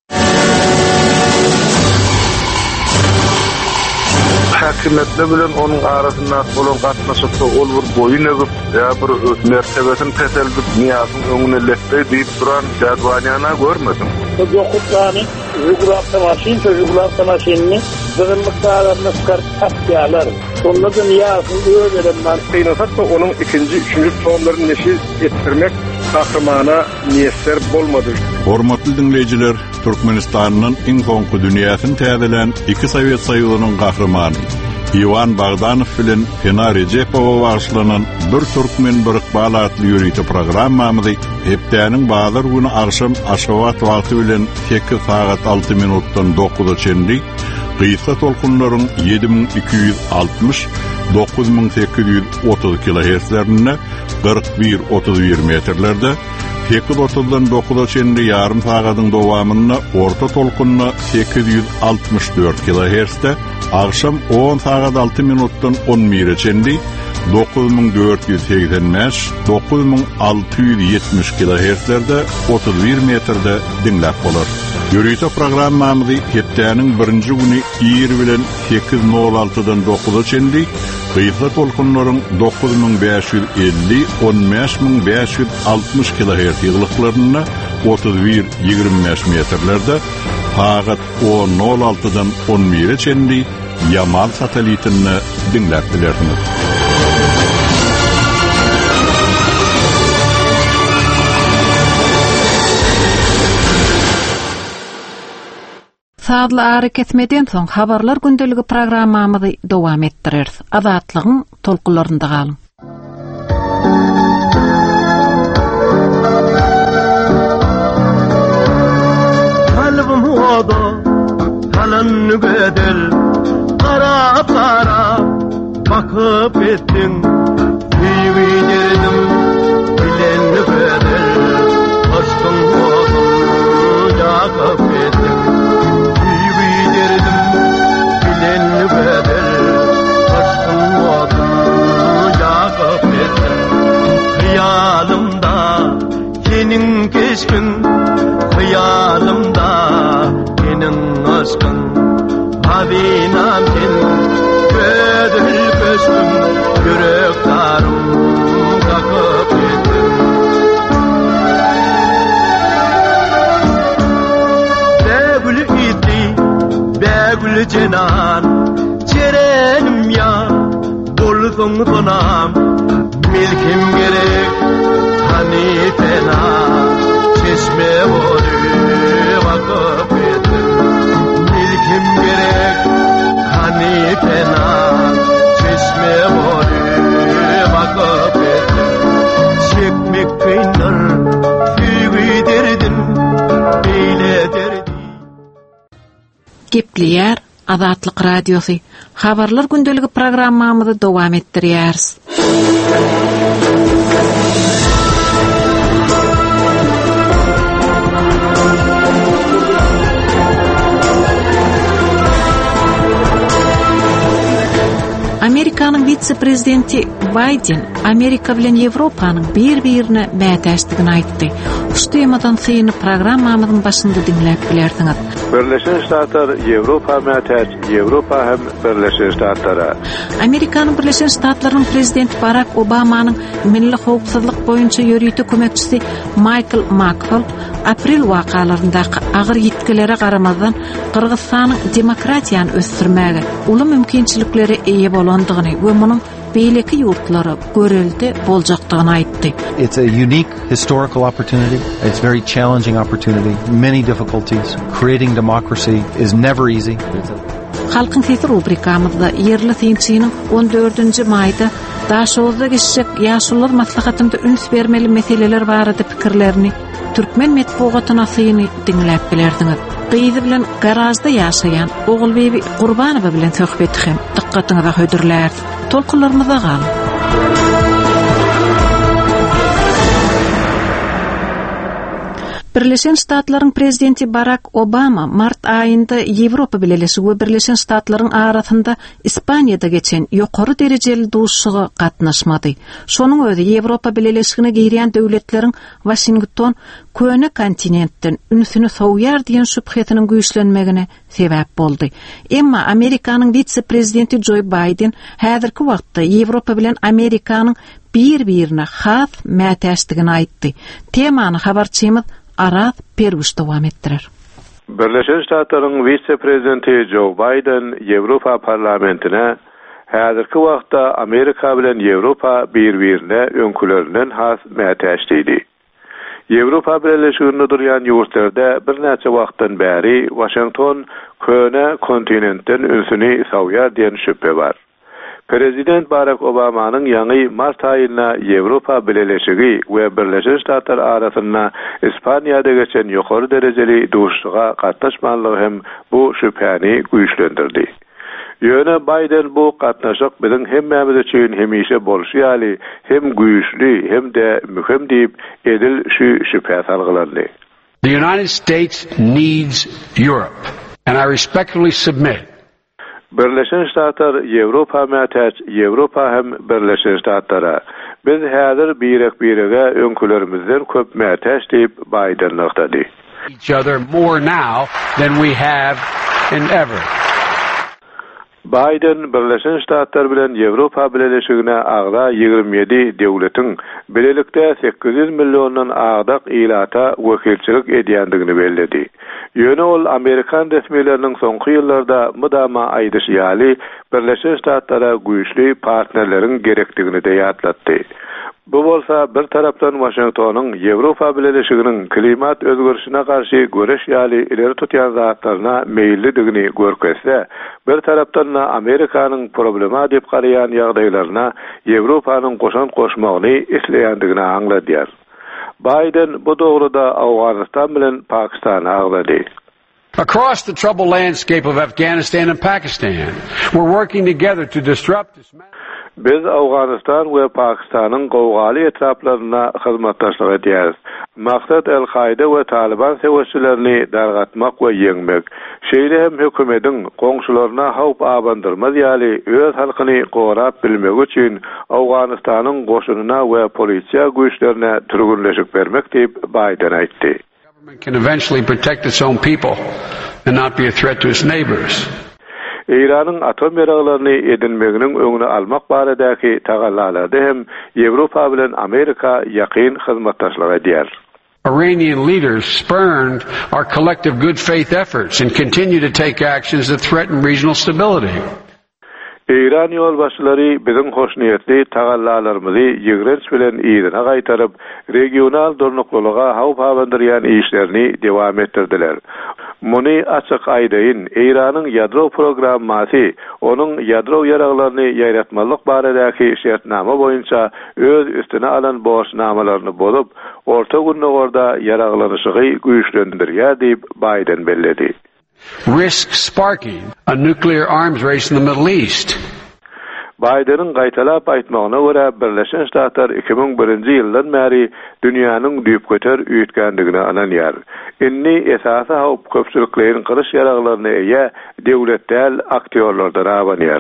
Hakimiyetli bilen onun arasında bolan gatnaşykda ol bir boyun egip ýa bir mertebesini peseldip niýasyň öňüne letde diýip duran jadwanyana görmedim. Bu dokutlany ýugurap tamaşyn, ýugurap tamaşyny zırnlıklarına çıkarıp tatyalar. Sonunda da niýasyň öýlerinden kynasatda onun ikinji, üçünji tomlaryny neşir etdirmek kahramana niýetler bolmady. Hormatly dinleýijiler, Türkmenistanyň iň soňky dünýäsini täzelen iki Sowet Soýuzynyň kahramany Ivan Bagdanow bilen Fena Recepowa başlanan bir Türkmen bir Iqbal adly ýörüýte programmamyzy hepdäniň bazar güni akşam Aşgabat wagty bilen sekiz saat alty minutdan dokuza çenli Gysga tolkunlaryň ýedi miň iki ýüz altymyş dokuz miň sekiz ýüz otuz kilohertzlerine kırk bir otuz bir metrlerde sekiz otuzdan dokuza çenli ýarym sagatyň dowamyna orta tolkunna sekiz ýüz altymyş dört kilohertzde akşam on saat alty minutdan on bir çenli dokuz miň dört ýüz seksen beş dokuz miň alty ýüz ýetmiş kilohertzlerde otuz bir metrde dinläp bolar. Ýörüýte programmamyzy hepdäniň birinji güni ýer bilen sekiz nol altydan dokuza çenli Gysga tolkunlaryň dokuz miň beş ýüz elli on beş miň beş ýüz altymyş kilohertz ýyglyklaryna otuz bir ýigirme beş metrlerde saat on nol altydan on bir çenli Yamal satelitini dinläp bilersiňiz. Saatly ary kesmeden soň habarlar gündeligi programmamyzy dowam etdireriz. Azatlygyň tolkunlarynda galyň. Kalbim oda, talan nügedel, qara qara bakıp ettin, sevidirdim bilen nügedel, aşkın oda yakıp ettin. Hıyalımda senin keşkin, hıyalımda senin aşkın, Havinam sen gödül köşkün, yürek darım kakıp ettin. Begül idi, begül cenan, cerenim ya, bolsun donam, milkim gerek, hani fena, çeşme bodu vakıf ettim. Milkim gerek, hani fena, çeşme bodu vakıf Gepleyer Azatlyk Radiosu. Habarlar gündeligi programmamyzy dowam etdirýäris. Amerikanyň vitse-prezidenti Biden Amerika bilen Ýewropanyň bir-birine mätäşdigini aýtdy. Şu temadan syny programmamyzyň başynda dinläp bilerdiňiz. Birleşen Ştatlar Ýewropa mätäç, Ýewropa hem Birleşen Ştatlara. Amerikanyň Birleşen Ştatlarynyň prezidenti Barack Obamanyň milli howpsuzlyk boýunça ýörüýti kömekçisi Michael McFaul aprel wakalaryndaky agyr ýetgilere garamazdan Kyrgyzstanyň demokratiýany ösdürmäge uly mümkinçilikleri eýe bolandygyny we munyň beýleki ýurtlary göreldi boljakdygyny aýtdy. It's a unique historical opportunity. It's a very challenging opportunity. Many difficulties. Creating democracy is never easy. Halkın Sesi rubrikamızda yerli synçynyň on dördünji maýda daşowda geçecek ýaşullar maslahatynda üns bermeli meseleler barada pikirlerini Türkmen medeniýetyna syny dinläp bilerdiňiz. Gyzy bilen garajda ýaşaýan Oğulbebi Gurbanowa bilen söhbet hem dikkatiňize hödürler. Tolkunlarymyza galyň. Birleşen Ştatlaryň prezidenti Barack Obama mart aýynda Ýewropa bilen we Birleşen Ştatlaryň arasynda Ispaniýada geçen ýokary derejeli duşşuga gatnaşmady. Şonuň özi Ýewropa bilen girýän döwletleriň Washington köne kontinentden ünsüni sowýar diýen şüphetiniň güýçlenmegine sebäp boldy. Emma Amerikanyň vitse-prezidenti Joe Biden häzirki wagtda Ýewropa bilen Amerikanyň bir-birine has mätäşdigini aýtdy. Temany habarçymyz Aras Perwiş dowam etdirer. Birleşen Ştatlaryň vice-prezidenti Joe Biden Ýewropa parlamentine häzirki wagtda Amerika bilen Ýewropa bir-birine öňkülerinden has mätäşdi. Ýewropa birleşiginde durýan ýurtlarda bir näçe wagtdan bäri Washington köne kontinentden ünsüni sowýar diýen şüphe bar. Prezident Barack Obamanyň ýaňy mart aýyna Ýewropa birleşigi we Birleşen Ştatlar arasynda Ispaniýada geçen ýokary derejeli duşşuga gatnaşmanlygy hem bu şüphäni güýçlendirdi. Ýöne Biden bu gatnaşyk biziň hemmämiz üçin hemişe bolşýaly, hem güýçli hem de mühim diýip edil şu şüphe salgylandy. The United States needs Europe, and I respectfully submit Birleşen Ştatlar Ýewropa mätäç, Ýewropa hem Birleşen Ştatlara. Biz häzir birek birege öňkülerimizden köp mätäç diýip Biden nokdady. Each other more now than we have in ever. Biden Birleşen Ştatlar bilen Ýewropa birleşigine agda ýygrimi ýedi döwletiň bilelikde sekiz yüz milyondan agdak ilata wekilçilik edýändigini belledi. Ýöne ol Amerikan resmiýetleriniň soňky ýyllarda mudama aýdyşýaly Birleşen Ştatlara güýçli partnerleriň gerekdigini de ýatlatdy. Bu bolsa bir tarapdan Washingtonyň Ýewropa birleşiginiň klimat özgürüşine garşy göreş ýaly ileri tutýan zatlaryna meýillidigini görkezse, bir tarapdan da Amerikanyň problema diýip garaýan ýagdaýlaryna Ýewropanyň goşan goşmagyny isleýändigini aňladýar. Biden bu dogruda Awganistan bilen Pakistany aglady. Across the troubled landscape of Afghanistan and Pakistan, we're working together to disrupt this. Biz Awganistan we Pakistanyň gowgaly etraplaryna hyzmatdaşlyk edýäris. Maksat El-Qaida we Taliban sewçilerini dargatmak we ýeňmek. Şeýle hem hökümetiň goňşularyna howp abandyrmaz ýaly öz halkyny gorap bilmek üçin Awganistanyň goşunyna we polisiýa güýçlerine türgünleşik bermek diýip Biden aýtdy. Government can eventually protect its own people and not be a threat to its neighbors. İran'ın atom yaraglaryny edinmeginiň öňüne almak baradaky tagallalary hem Ýewropa bilen Amerika ýakyn hyzmatdaşlyk edýär. Iranian leaders spurned our collective good faith efforts and continue to take actions that threaten regional stability. İran ýolbaşçylary biziň hoşniýetli tagallarlarymyzy ýygrenç bilen ýerine gaýtaryp, regional durnuklulyga howp abandyrýan işlerini dewam etdirdiler. Muny açyk aýdyn, İranyň ýadro programmasy, onuň ýadro ýaraglaryny ýaýratmalyk baradaky şertnama boýunça öz üstüne alan borçnamalaryny bolup, orta günnä orada ýaraglanyşygy güýçlendirýär diýip Biden belledi. risk sparking a nuclear arms race in the Middle East. Biden'ın qaytalap aytmagyna görä Birleşen Ştatlar iki bin birinji ýyldan bäri dünýäniň düýüp göter üýtgendigine ananýar. Inni esasy howp köpçüliklerin gyrış ýaraglaryna eýe döwletdäl aktýorlardan abanýar.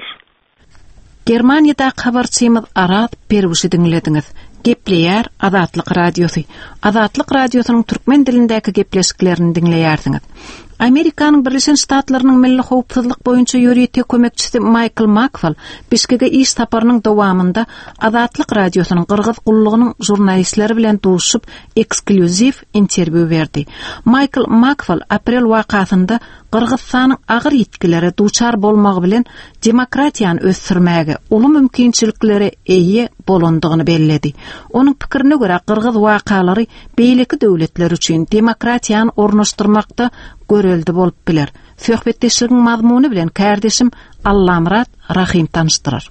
Germaniýada habarçymyz Arat Perwişi dinlediňiz. Gepleýär Azatlyk radiosu. Azatlyk radiosynyň türkmen dilindäki gepleşiklerini dinleýärsiňiz. Amerikanyň Birleşen Ştatlarynyň milli howpsuzlyk boýunça ýörüýeti kömekçisi Michael McFaul Bişkeke iş taparynyň dowamında Azatlyk radiosynyň Qırgız gullugynyň jurnalistleri bilen duşup ekskluziv interwiu berdi. Michael McFaul aprel wakasynda Qırgızstanyň agyr ýetkileri duçar bolmagy bilen demokratiýany ösdürmäge uly mümkinçilikleri eýe bolandygyny belledi. Onuň pikirine görä Qırgız wakalary beýleki döwletler üçin demokratiýany ornaşdyrmakda göreldi bolup biler. Söhbetdeşligin mazmuny bilen kardeşim Allamrat Rahim tanıştyrar.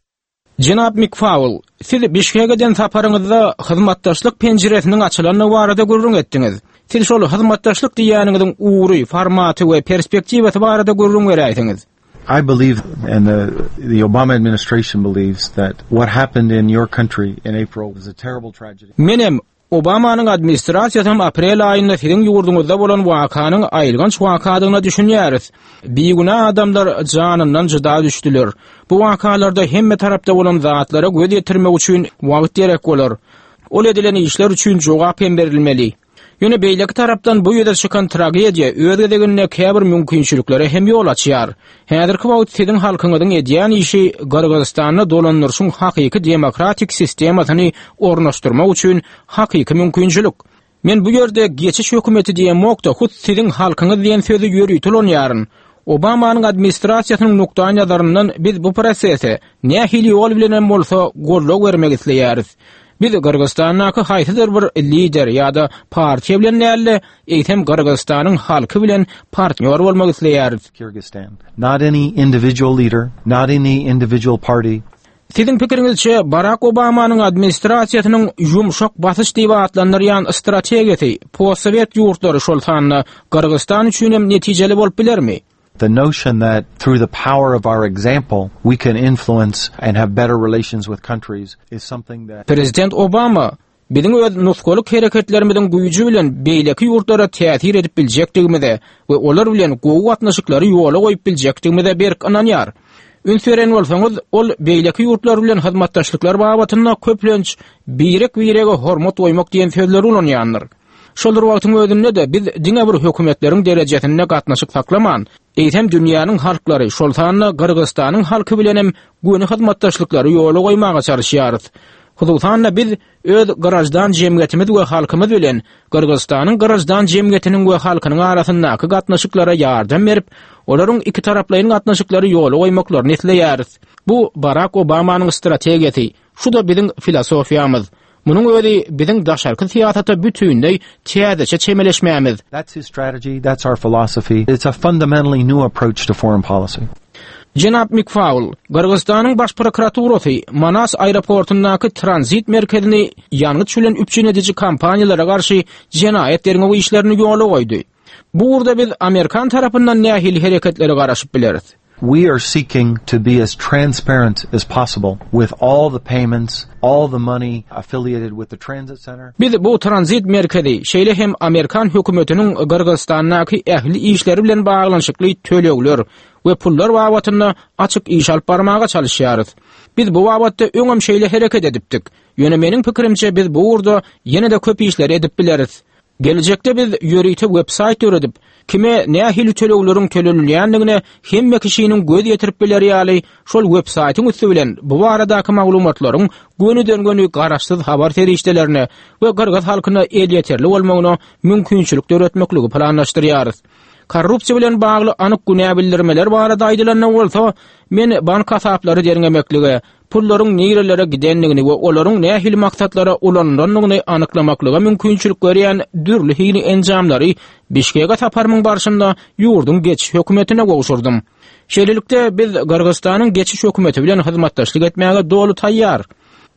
Jenap McFaul, siz Bişkeke'den saparyňyzda hyzmatdaşlyk penjiresiniň açylanyny barada görüň etdiňiz. Siz şol hyzmatdaşlyk diýäniňiziň uğury, formaty we perspektiwasy barada görüň berýärsiňiz. I believe, and the, the Obama administration believes, that what happened in your country in April was a terrible tragedy. Menem Obamanyň administrasiýasy aprel aýynda siziň ýurduňyzda bolan wakanyň aýylgynç wakadygyna düşünýäris. Beýguna adamlar janyndan jyda düşdiler. Bu wakalarda hemme tarapda bolan zatlara göz ýetirmek üçin wagt gerek bolar. Ol edilen işler üçin jogap berilmeli. Ýöne beýleki tarapdan bu ýerde çykan tragediýa öýde degine käbir mümkinçilikleri hem ýol açýar. Häzirki wagt siziň halkyňyzyň edýän işi Qırgızstanyny dolandyryşyň hakyky demokratik sistemasyny ornaşdyrmak üçin hakyky mümkinçilik. Men bu ýerde geçiş hökümeti diýen mokda hut siziň halkyňyz diýen sözi ýörüýtülýär. Obamanyň administrasiýasynyň nukdaýy nazaryndan biz bu prosesi nähili ýol bilen bolsa gollok bermek isleýäris. Biz Qırgızstanyňky haýsydyr bir lider ýa-da partiýa bilen näle eýtem Qırgızstanyň halky bilen partner bolmak isleýäris. Kyrgyzstan. Not any individual leader, not any individual party. Siziň pikiriňizçe Barack Obamanyň administrasiýasynyň ýumşak basyş diýip atlandyrýan strategiýasy post-sowet ýurtlary şol sanyny Qırgızstan üçin hem netijeli bolup bilermi? The notion that through the power of our example we can influence and have better relations with countries is something that President Obama biziň öz nuskoluk hereketlerimizin güýji bilen beýleki ýurtlara täsir edip biljekdigimize we olar bilen gowy gatnaşyklary ýola goýup biljekdigimize berk ananýar. Ünseren bolsaňyz ol beýleki ýurtlar bilen hyzmatdaşlyklar babatynda köplenç birek-birege hormat goýmak diýen sözler ulanýandyr. Şoldur wagtyň özünde de biz diňe bir hökümetleriň derejesinde gatnaşyk saklaman, eýtem dünýäniň halklary şol sanyny Qırgızstanyň halky bilen hem güni hyzmatdaşlyklary ýola goýmaga çalışýarys. Hudusanna biz öz garajdan jemgyýetimiz we halkymyz bilen Qırgızstanyň garajdan jemgyýetiniň we halkynyň arasyndaky gatnaşyklara ýardam berip, olaryň iki taraplaryň gatnaşyklary ýola goýmaklaryny isleýäris. Bu Barack Obamanyň strategiýasy, şu da biziň filosofiýamyz. Munun öýdi biziň daşarky siýasata bütünlei täzeçe çemeleşmämiz. That's his strategy, that's our philosophy. It's a fundamentally new approach to foreign policy. Jenap McFaul, Qırgızstanyň baş prokuraturasy Manas aeroportundaky transit merkezini ýangy çülen üpçün edici kampaniýalara garşy jenaýet derňegi işlerini ýola goýdy. Bu urda biz Amerikan tarapyndan nähili hereketlere garaşyp bileris. We are seeking to be as transparent as possible with all the payments, all the money affiliated with the transit center. Biz bu transit merkezi şeýle hem Amerikan hökümetiniň Qırgızstandaky ähli işleri bilen baglanyşykly tölegler we pullar babatynda açyk iş alyp barmaga çalışýarys. Biz bu babatda öňem şeýle hereket edipdik. Ýöne meniň pikirimçe biz bu urda ýene-de köp işler edip bileris. Gelecekde biz ýörüýte website öredip, kime nähili tölegleriň tölenilýändigine hemme kişiniň göz ýetirip biler ýaly şol website-iň üstü bilen bu baradaky maglumatlaryň gönüden göni garaşsyz habar terişdelerini we Qırgız halkyna el ýeterli bolmagyna mümkinçilik öwretmekligi planlaşdyrýarys. Korrupsiýa bilen bagly anyk günä bildirmeler barada aýdylan bolsa, men bank hasaplary derňemekligi, pullaryň nerelere gidenligini we olaryň nähili maksatlara ulananlygyny anyklamaklyga mümkinçilik görýän dürli hili enjamlary Bişkeke saparymyň barşynda ýurdun geçiş hökümetine gowşurdum. Şeýlelikde biz Qırgızstanyň geçiş hökümeti bilen hyzmatdaşlyk etmäge dolu taýýar.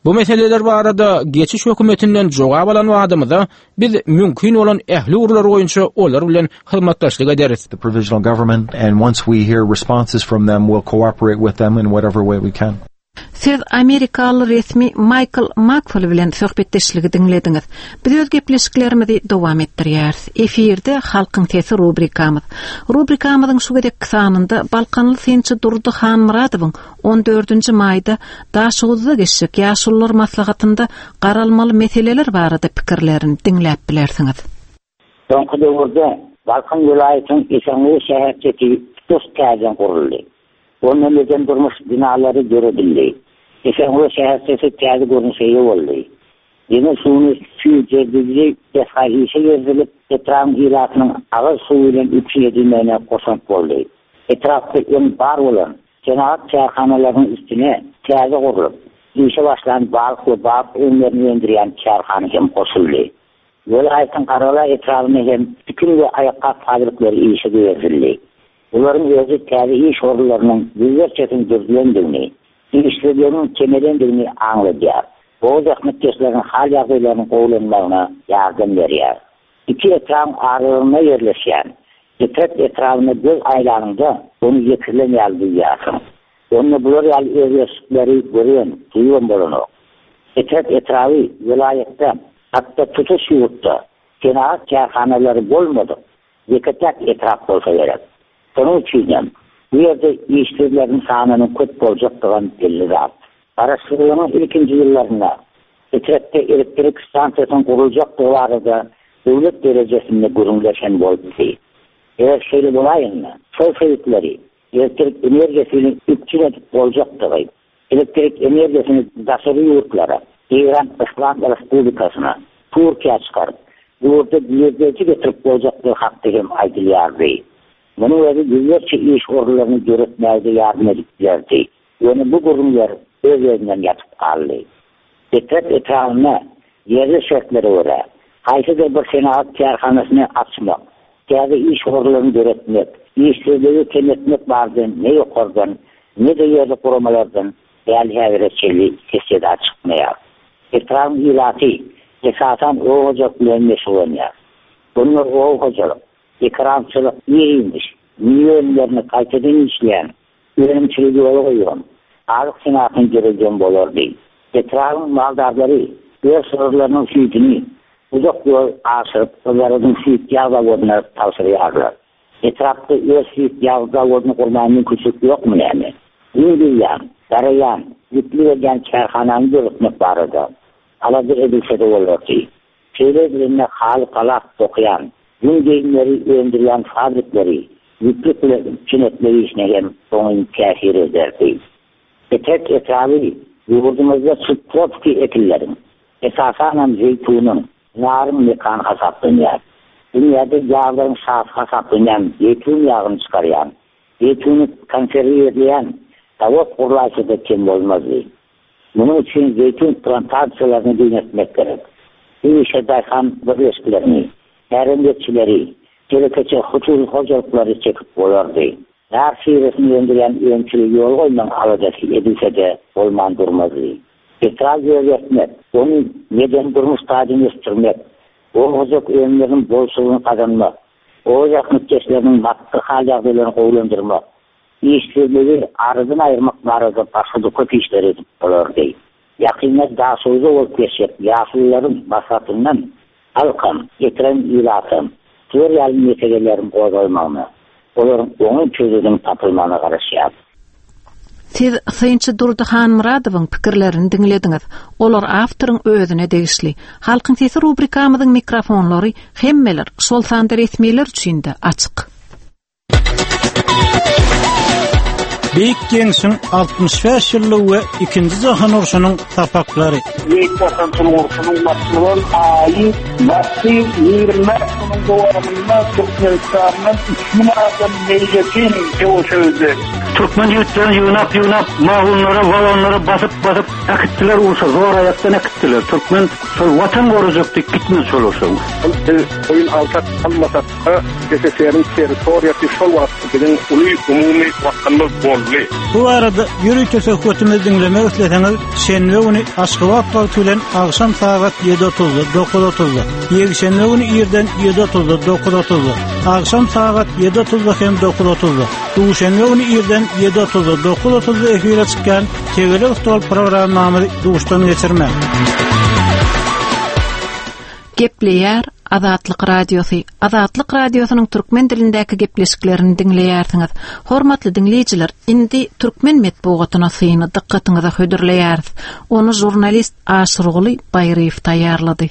Bu meseleler barada geçiş hökümetinden jogap alan wagtymyzda biz mümkin olan ähli urlar boýunça olar bilen hyzmatdaşlyk ederiz. The provisional government, and once we hear responses from them, we'll cooperate with them in whatever way we can. Siz Amerikalı resmi Michael McFaul bilen söhbetdeşligi dinlediňiz. Biz öz gepleşiklerimizi dowam etdirýäris. Efirde halkyň sesi rubrikamyz. Rubrikamyzyň şu gerek sanynda Balkanly Sençi Durdy Hanmuradowyň on dördünji maýda Daşygyzda geçik ýaşullar maslahatynda garalmaly meseleler barada pikirlerini dinläp bilersiňiz. Soňky döwürde Balkan vilayatynyň Esenli şäherçeki tutus täzen guruldy. Onun neden durmuş binaları görüldü. Esenli şäherçesi täze görünüşe boldy. Yine suny süýjediği defahişe ýerilip etram ilatynyň agyr suwy bilen üçüýedilmegine goşup boldy. Etrapda en bar bolan Cenab çarxanalaryň üstüne täze gurulyp, işe başlan balyk we bap öňlerini ýendirýän çarxana hem goşuldy. Vilayatyň garala etrabyna hem tükür we aýakka fabriklary işe berildi. Olaryň özü täze iş organlarynyň yüzlerçetin düzlendigini, işleriniň kemerendigini aňladýar. Bu zahmetkeşleriň hal ýagdaýlaryny gowlanmagyna ýardam berýär. İki etram aralygyna ýerleşýän Etrap etravyny göz aýlanynda onu ýekirlen ýaldyýar. Onu bular ýal ýerleşikleri görýän, duýan bolanok. Etrap etravy vilayatda hatda tutuş ýurtda Cenab çarxanalary bolmady. Ýeketek etrap bolsa gerek. Şonuň üçin bu ýerde işçileriň sanynyň köp boljakdygyny bildirýär. Araşdyrmagyň ilkinji ýyllarynda etrapda elektrik stansiýasyny guruljakdygy barada döwlet derejesinde görüňleşen boldy. Eğer şöyle bolayınla, sol sebepleri, elektrik enerjisini üçüne boljakdygy, elektrik enerjisini daşary ýurtlara, İran İslam Respublikasına, Türkiýe çykaryp, ýurtda ýerdeçi getirip boljakdygy hakda hem aýdylýardy. Muny özü ýerçi iş organlaryny göretmäge ýardam edipdirdi. Ýöne bu gurumlar öz ýerinden ýatyp kaldy. Etrap etrawyna ýerli şertlere görä, haýsydyr bir senat çarxanasyny açmak, täze iş organlaryny göretmek, işçiligi kemetmek bardan, ne ýokardan, ne de ýerli guramalardan ýaly häzirçili sesde çykmaýar. Etraf ilaty esasan o hocak bilen meşgullanýar. Bunlar o hocalyk, ekrançylyk ýerimiz, milyonlaryny gaýtadan işleýän, öňçiligi bolýan, alyk senatyň gerejen bolardy. Etrafyň maldarlary öz sorunlarynyň süýdüni uzak ýol aşyp, olaryň süýt ýagdaýlaryna tawsirýarlar. Etrapda öz süýt ýagdaýlaryny gurmanyň mümkinçiligi ýokmy näme? Ýüzýän, garaýan, ýetligen çarxanany görüpmek barada. Aladyr edilse de bolardy. Şeýlelerine hal qalak tokyan, gün geýinleri öndürýän fabrikleri, ýüklük bilen çinetleri işine hem soňun täsir ederdi. Etek etrawy ýurdumyzda subtropki ekillerin, esasan zeytunyň, narym mekan hasaplanýar. Dünýäde ýağlaryň saf hasaplanýan zeytun ýagyny çykarýan, zeytuny konserwe edilýän tawak gurlaşyda kim bolmazdy. Munyň üçin zeytun plantasiýalaryny düýnetmek gerek. Bu işe daýhan birleşiklerini, ärengetçileri, gerekçe hukuky hojalyklary çekip bolardy. Her şeýresini ýöndürýän öňçüligi ýol goýman alajaky edilse-de bolman durmazdy. Etraf ýerletmek, onu neden durmuş taýyny istirmek, o hojak öňleriniň bolşugyny kazanmak, o ýakynkeşleriň makty hal ýagdaýlaryny gowlandyrmak, işçiligi aradan aýyrmak barada başga köp işler edip bolardy. Ýakynda daşygy bolup geçip, ýaşullaryň basatyndan alkan, getiren ýylatyn, tür ýaly meselelerini goýmagyny, olaryň oňun çözümini tapylmagyna garaşýar. Siz Sençi Durdy Hanmuradowyň pikirlerini dinlediňiz. Olar awtoryň özüne degişli. Halkyň sesi rubrikamyzyň mikrofonlary hemmeler şol sanda resmiler üçin de açyk. Beýik Geňsiň altmış beş ýyllyk we ikinji jahan uruşynyň tapaklary. yetmişinçi uruşynyň başlanan aýy, başly ýygrimi dowarynda Türkmenistandan üç Numara'dan meyletin o sözde. Türkmen yurtlarını yunap yunap mağunlara, valonlara basıp basıp akıttılar olsa, zor ayaktan akıttılar. Türkmen sol vatan koruyacak dik gitmez sol olsa. Oyun altak almasak da S S S'nin teritoriyası sol vakti'nin ulu umumi vatandaş bollu. Bu arada yürüyüş teşekkürümüz dinlemek isterseniz şenve uni Aşkıvat Baltülen akşam saat yedi otuzda dokuz otuzda. Yekşenve uni irden yedi otuzda dokuz otuzda. Akşam saat yedi otuzda hem dokuz otuzda. Duşenve uni irden yedi otuzda dokuz otuzda efire çıkan Tegele Ustal programmamı duştan geçirme. Gepleyer Azatlyk Radiosu. Azatlyk Radiosynyň türkmen dilindäki gepleşiklerini dinleýärsiňiz. Hormatly dinleýijiler, indi türkmen medeniýetyna syny dikkatiňize hödürleýäris. Onu jurnalist Aşyrguly Bayraýew taýýarlady.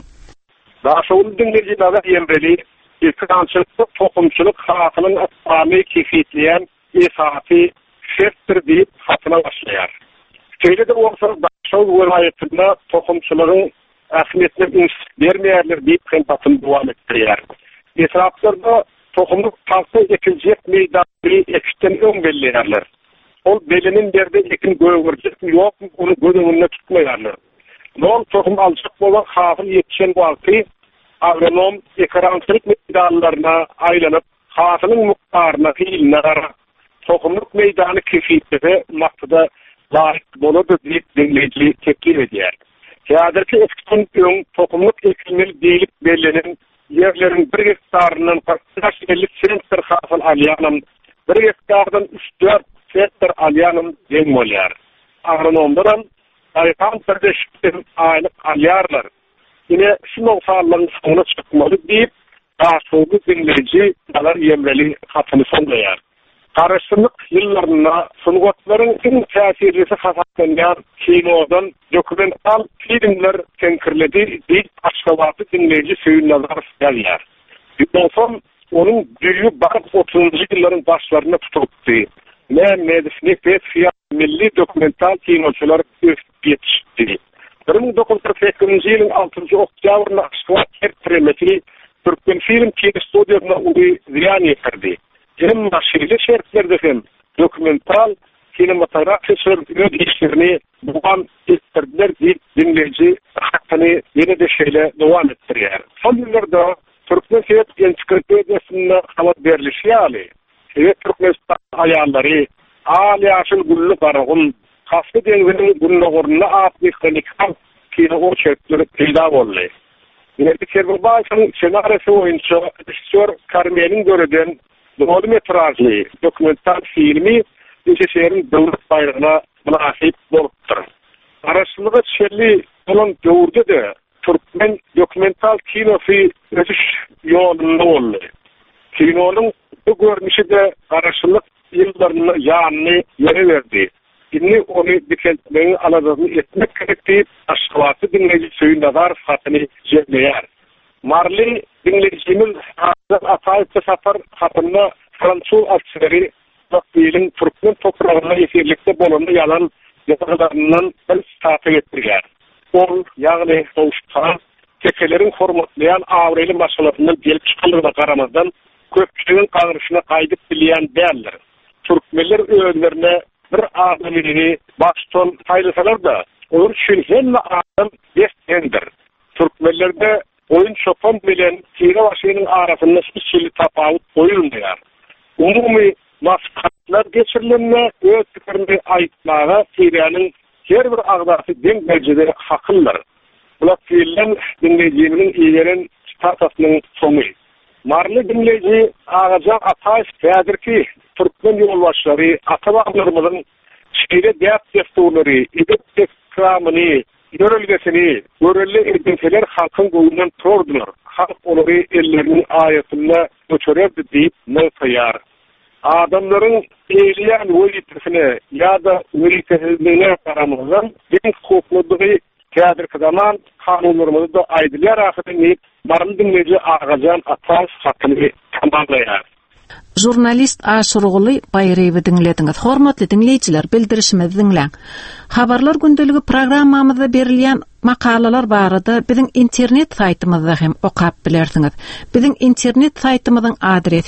Daşawy dinleýijiler ýemreli, ikramçylyk, tokumçylyk hakynyň asamy kifitleýän esasy şertdir diýip hatına başlaýar. Şeýle-de bolsa Daşawy welaýetinde tokumçylygyň ähmiýetini bermeýärler diýip kentatyn dowam etdirýär. Etraplarda tohumluk taýsy ekiljek meýdany ekten öň belleýärler. Ol belinin berde ekin göwürjek ýok, onu gödüňünde tutmaýarlar. Nol tohum aljak bolan hasyl ýetişen wagty agronom ekrançylyk meýdanlaryna aýlanyp, hasylyň mukdaryna hiline garap, tohumluk meýdany kefiyetde maksada laýyk bolady diýip dinleýiji teklif edýär. Häzirki eskitun öň tokumluk ekilmeli diýilip bellenen ýerleriň bir hektaryndan elli sentr hasyl alýanym, bir hektardan üç dört sentr alýanym deň bolýar. Agronomlaram aýkan birleşikden aýlyk alýarlar. Ine şu noktalardan soňra çykmaly diýip daşawy dinleýiji alar ýemreli hatyny sonlaýar. Garaşsylyk ýyllaryna sungatlaryň iň täsirlisi hasaplanýan kinodan dokumental filmler tenkirledi diýip Aşgabatly dinleýiji Söýün Nazarow ýazýar. Ýoksa onuň düýü baryk otuzunjy ýyllaryň başlaryna tutuldy. Mehmet Nefes milli dokumental kinoçular öýtüp ýetişdi. bir ming dokuz yüz kırk sekizinji ýylyň altynjy oktýabrynda Aşgabat Termeti Türkmen film kino studiýasyna uly ziýan ýetirdi. Hem maşyly şertlerde hem dokumental kinematografi sözlüğü işlerini bulan ettirdiler diýip dinleýiji hakyny ýene-de şeýle dowam etdirýär. Son ýyllarda Türkmen Siyet Ensiklopediýasyna habar berilýär. Evet, Türkmenistan aýallary Ali Aşıl Gullu Garagyn Kasky deňiziniň gunnagoruna atlyk kino şertleri peýda boldy. Ýene-de Kerbaýyň senarysy boýunça rejissor Karmelyň göreden Dolu metrajly dokumental filmi ýeşeýärin döwlet bayragyna münasip bolupdyr. Araşdyrmaga şerli bolan döwürde de Türkmen dokumental kinosy öýüş ýolunda boldy. Kinonyň bu görnüşi de garaşlyk ýyllaryna ýanyny ýere berdi. Indi onu dikentlerini aladygyny etmek gerek diýip Aşgabatly dinleýiji Söýün Nazarow hatyny jemleýär. Marli dinleýijimiz Ataýew safar hatyna Fransuz afiseri Bakýylyň Türkmen topragyna ýetirlikde bolanda ýalan ýatylaryndan bir staty getirýär. Ol ýagny sowuşan tekelerin hormatlayan awrely maşgalatyndan gelip çykanlygyna garamazdan köpçüligiň gaňryşyna gaýdyp bilýän däldir. Türkmenler öýlerine bir adamyny başdan taýlasalar da, olur üçin hemme adam besdendir. Türkmenlerde oyun şopan bilen tire başynyň arasynda hiçbir tapawut goýulmaýar. Umumy maslahatlar geçirilenme öz pikirini aýtmaga tireýäniň her bir agdasy deň derejede hakyldyr. Bular fiilen dinleýijiniň ýeren statusynyň soňy. Marly dinleýiji Agaja Ataýew häzirki Türkmen ýolbaşçylary atabalarymyzyň şeýle däp desturlary, edep tekramyny, görelgesini, görelli edinseler halkın goýundan tordular. Halk olary ellerinin aýatyna göçerdi diýip näçäýär. Adamlaryň eýleýän weliýetine ýa-da weliýetine garamazdan iň hukuklygy häzirki zaman kanunlarymyzda aýdylýar ahyryny Marly dinleýiji Agajan Ataýew hakyny tamamlaýar. Jurnalist Aşyrguly Bayraýew dinlediňiz. Hormatly dinleýijiler, bildirişimizi dinleň. Habarlar gündeligi programmamyzda berilýän makalalar barada biziň internet saýtymyzda hem okap bilersiňiz. Biziň internet saýtymyzyň adresi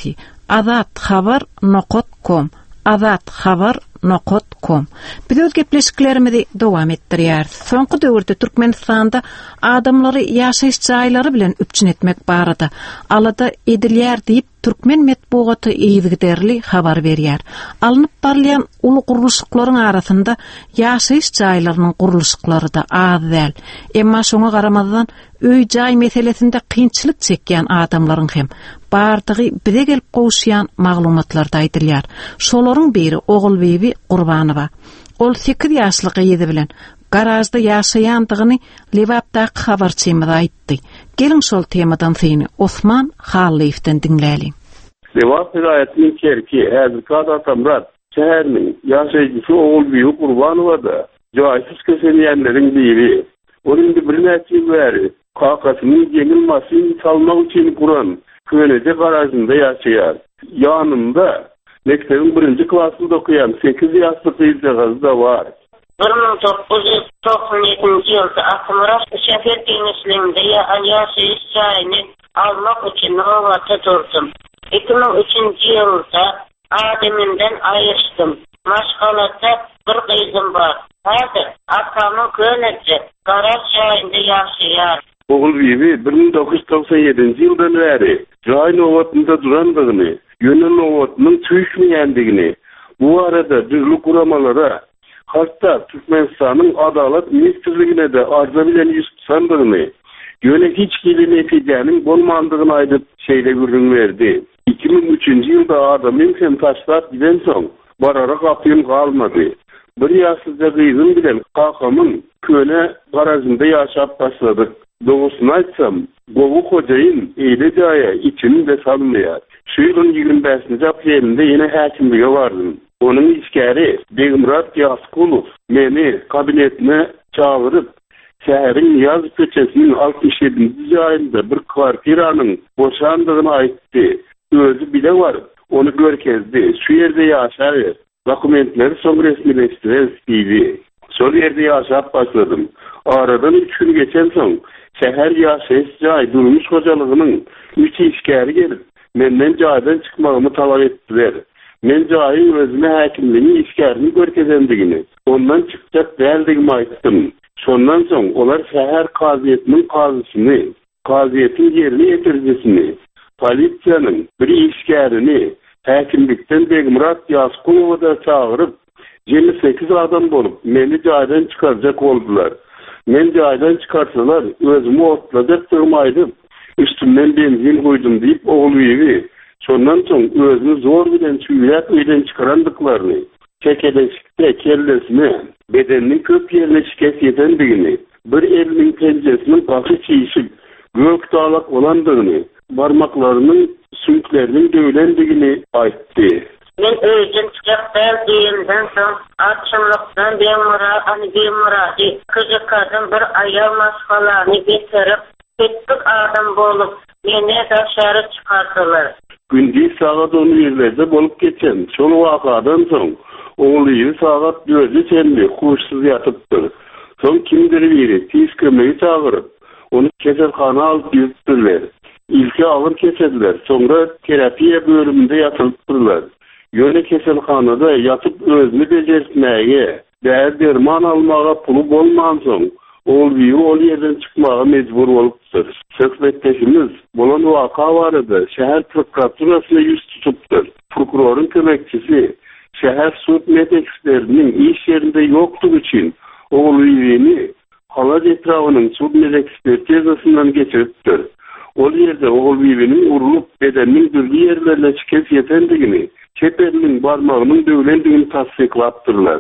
azat habar nokot kom azat habar nokot kom. Biz öz gepleşiklerimizi dowam etdirýär. Soňky döwürde Türkmenistanda adamlary ýaşaýyş jaýlary bilen üpçün etmek barada alada edilýär diýip Türkmen metbuaty ýygyderli habar berýär. Alınıp barlayan ulu guruluşyklaryň arasynda ýaşaýyş jaýlarynyň guruluşyklary da az däl. Emma şoňa garamazdan öý jaý meselesinde kynçylyk çekýän adamlaryň hem bardygy bize gelip gowuşýan maglumatlarda aýdylýar. Şolaryň biri Ogul Bebi Gurbanowa. Ol sekiz ýaşlyk ýygy bilen garajda ýaşaýandygyny Lewapdaky habarçymyza aýtdy. Gelin şol temadan seni Osman Hallyewden dinläli. Lewap vilayatynyň kerki häzirki Atamrat şäheriniň ýaşaýjysy Ogul Bebi Gurbanowa da joýsuz kösenýänleriň biri. Onun bir näçe bäri kakasyny ýeňil masin salmak üçin kuran köneje garajynda ýaşaýar. Ýanynda mektebiň birinji klasynda okuyan sekiz ýaşlyk ýygy da bar. bir ming dokuz yüz doksan yedinji ýylda Atamrat şäher deňizliginde ýaşaýyş jaýyny almak üçin nowatda durdum. iki ming üçinji ýylda adamymdan aýyrşdym. Maşgalatda bir gyzym bar. Häzir atamyň köneje garaj jaýynda ýaşaýar. Ogul Bebi bir ming dokuz yüz doksan yedinji ýyldan bäri jaý nowatynda durandygyny, ýöne nowatynyň tüýşmeýändigini, bu arada düzlük kuramalara, hatta Türkmenistanyň adalet ministrligine de arza bilen ýüz tutsandygyny, ýöne hiç gelin etýäniň bolmandygyny aýdyp şeýle gürrüň berdi. iki ming üçinji ýylda adamym hem taşlap giden soň barara gapym galmady. Bir ýaşlyja gyzym bilen kakamyň köne garajynda ýaşap başladyk. Doğrusunu aýtsam, gowy hojaýyn eýle jaýa içinde salmaýar. Şu ýylyň ýygrimi beşinji aprelinde ýene häkimlige bardym. Onuň işgäri Begimrat Ýaskulow meni kabinetine çağırıp şäheriň Ýaz köçesiniň altymyş ýedinji jaýynda bir kwartiranyň boşandygyny aýtdy. Özü bile var. Onu görkezdi. Şu ýerde ýaşar. Dokumentleri soň resmileşdirýär diýdi. Şol ýerde ýaşap başladym. Aradan üç gün geçen soň şäher ýaşaýyş jaý durmuş hojalygynyň üç işgäri gelip menden jaýdan çykmagymy talap etdiler. Men jaýyň özüne häkimligiň işgärini görkezendigini, ondan çykjak däldigimi aýtdym. Şondan soň olar şäher kaziýetiniň kazysyny, kaziýetiň ýerine ýetirjesini, polisiýanyň bir işgärini häkimlikden Begimrat Ýaskulowa da çağırıp ýigirmi sekiz adam bolup meni jaýdan çykarjak boldular. Men jaýdan çykarsalar özümi otlajakdygym aýdyp üstümden benzin goýdum diýip Ogul Bebi şondan soň özüni zor bilen süýräp öýden çykarandyklaryny, çekeleşikde kellesini, bedeniniň köp ýerine şikayet edendigini, bir eliniň penjesiniň baky çiýişip gök dağlak bolandygyny, barmaklarynyň sünklerinin döwlendigini aýtdy. Men öýden çykyp geldiğimden soň açymlykdan bemura, ani bemura, kyjykadan bir aýal maskalaryny getirip, ketdik adam bolup, meni da şäher çykardylar. Gündüz saat on ýerlerde bolup geçen şol wakadan soň oğluy saat dörde çenli huşsuz ýatypdyr. Soň kimdir biri tiz kömegi çağırıp, onu keselhana alıp ýetdirler. İlki ağır kesildiler. Sonra terapiya bölümünde yatırıldılar. Yöne keselhanada yatıp özünü becertmeye, değer derman almağa pulu bolman soň, ol biýi ol ýerden çykmaga mecbur bolupdyr. Söhbetdeşimiz bolan waka barada şäher prokuraturasyna ýüz tutupdyr. Prokurorun kömekçisi şäher sud medeksperdiniň iş ýerinde ýokdugy üçin ol biýini halaj etrawynyň sud medekspertizasyndan geçiripdir. Ol ýerde Ogul Bebi'nin urulup bedeniniň dürli ýerlerine şikayet edendigini, çepeliniň barmagynyň döwlendigini tasdiklapdyrlar.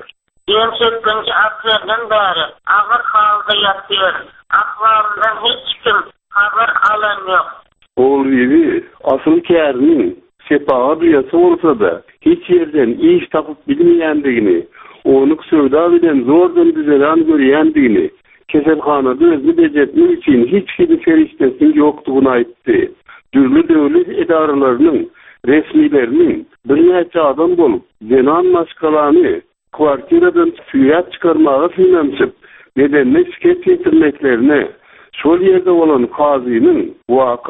yirmi aprelden beri ağır halda ýatýar. Ahwalyndan hiç kim habar alan ýok. Ogul Bebi asyl käriniň sepaga duýasy bolsa da hiç ýerden iş tapyp bilmeýändigini, onu sövda bilen zordan düzelen görýändigini, keselhanada özünü bejetmek için hiç kimi feriştesinin yoktuğunu aýtdy. Dürlü döwlet edaralarynyň, resmileriniň bir näçe adam bolup, zenan maskalaryny kwartiradan süýäp çykarmaga synanşyp, bedenine şikayet getirmeklerine, şol ýerde bolan kazynyň waka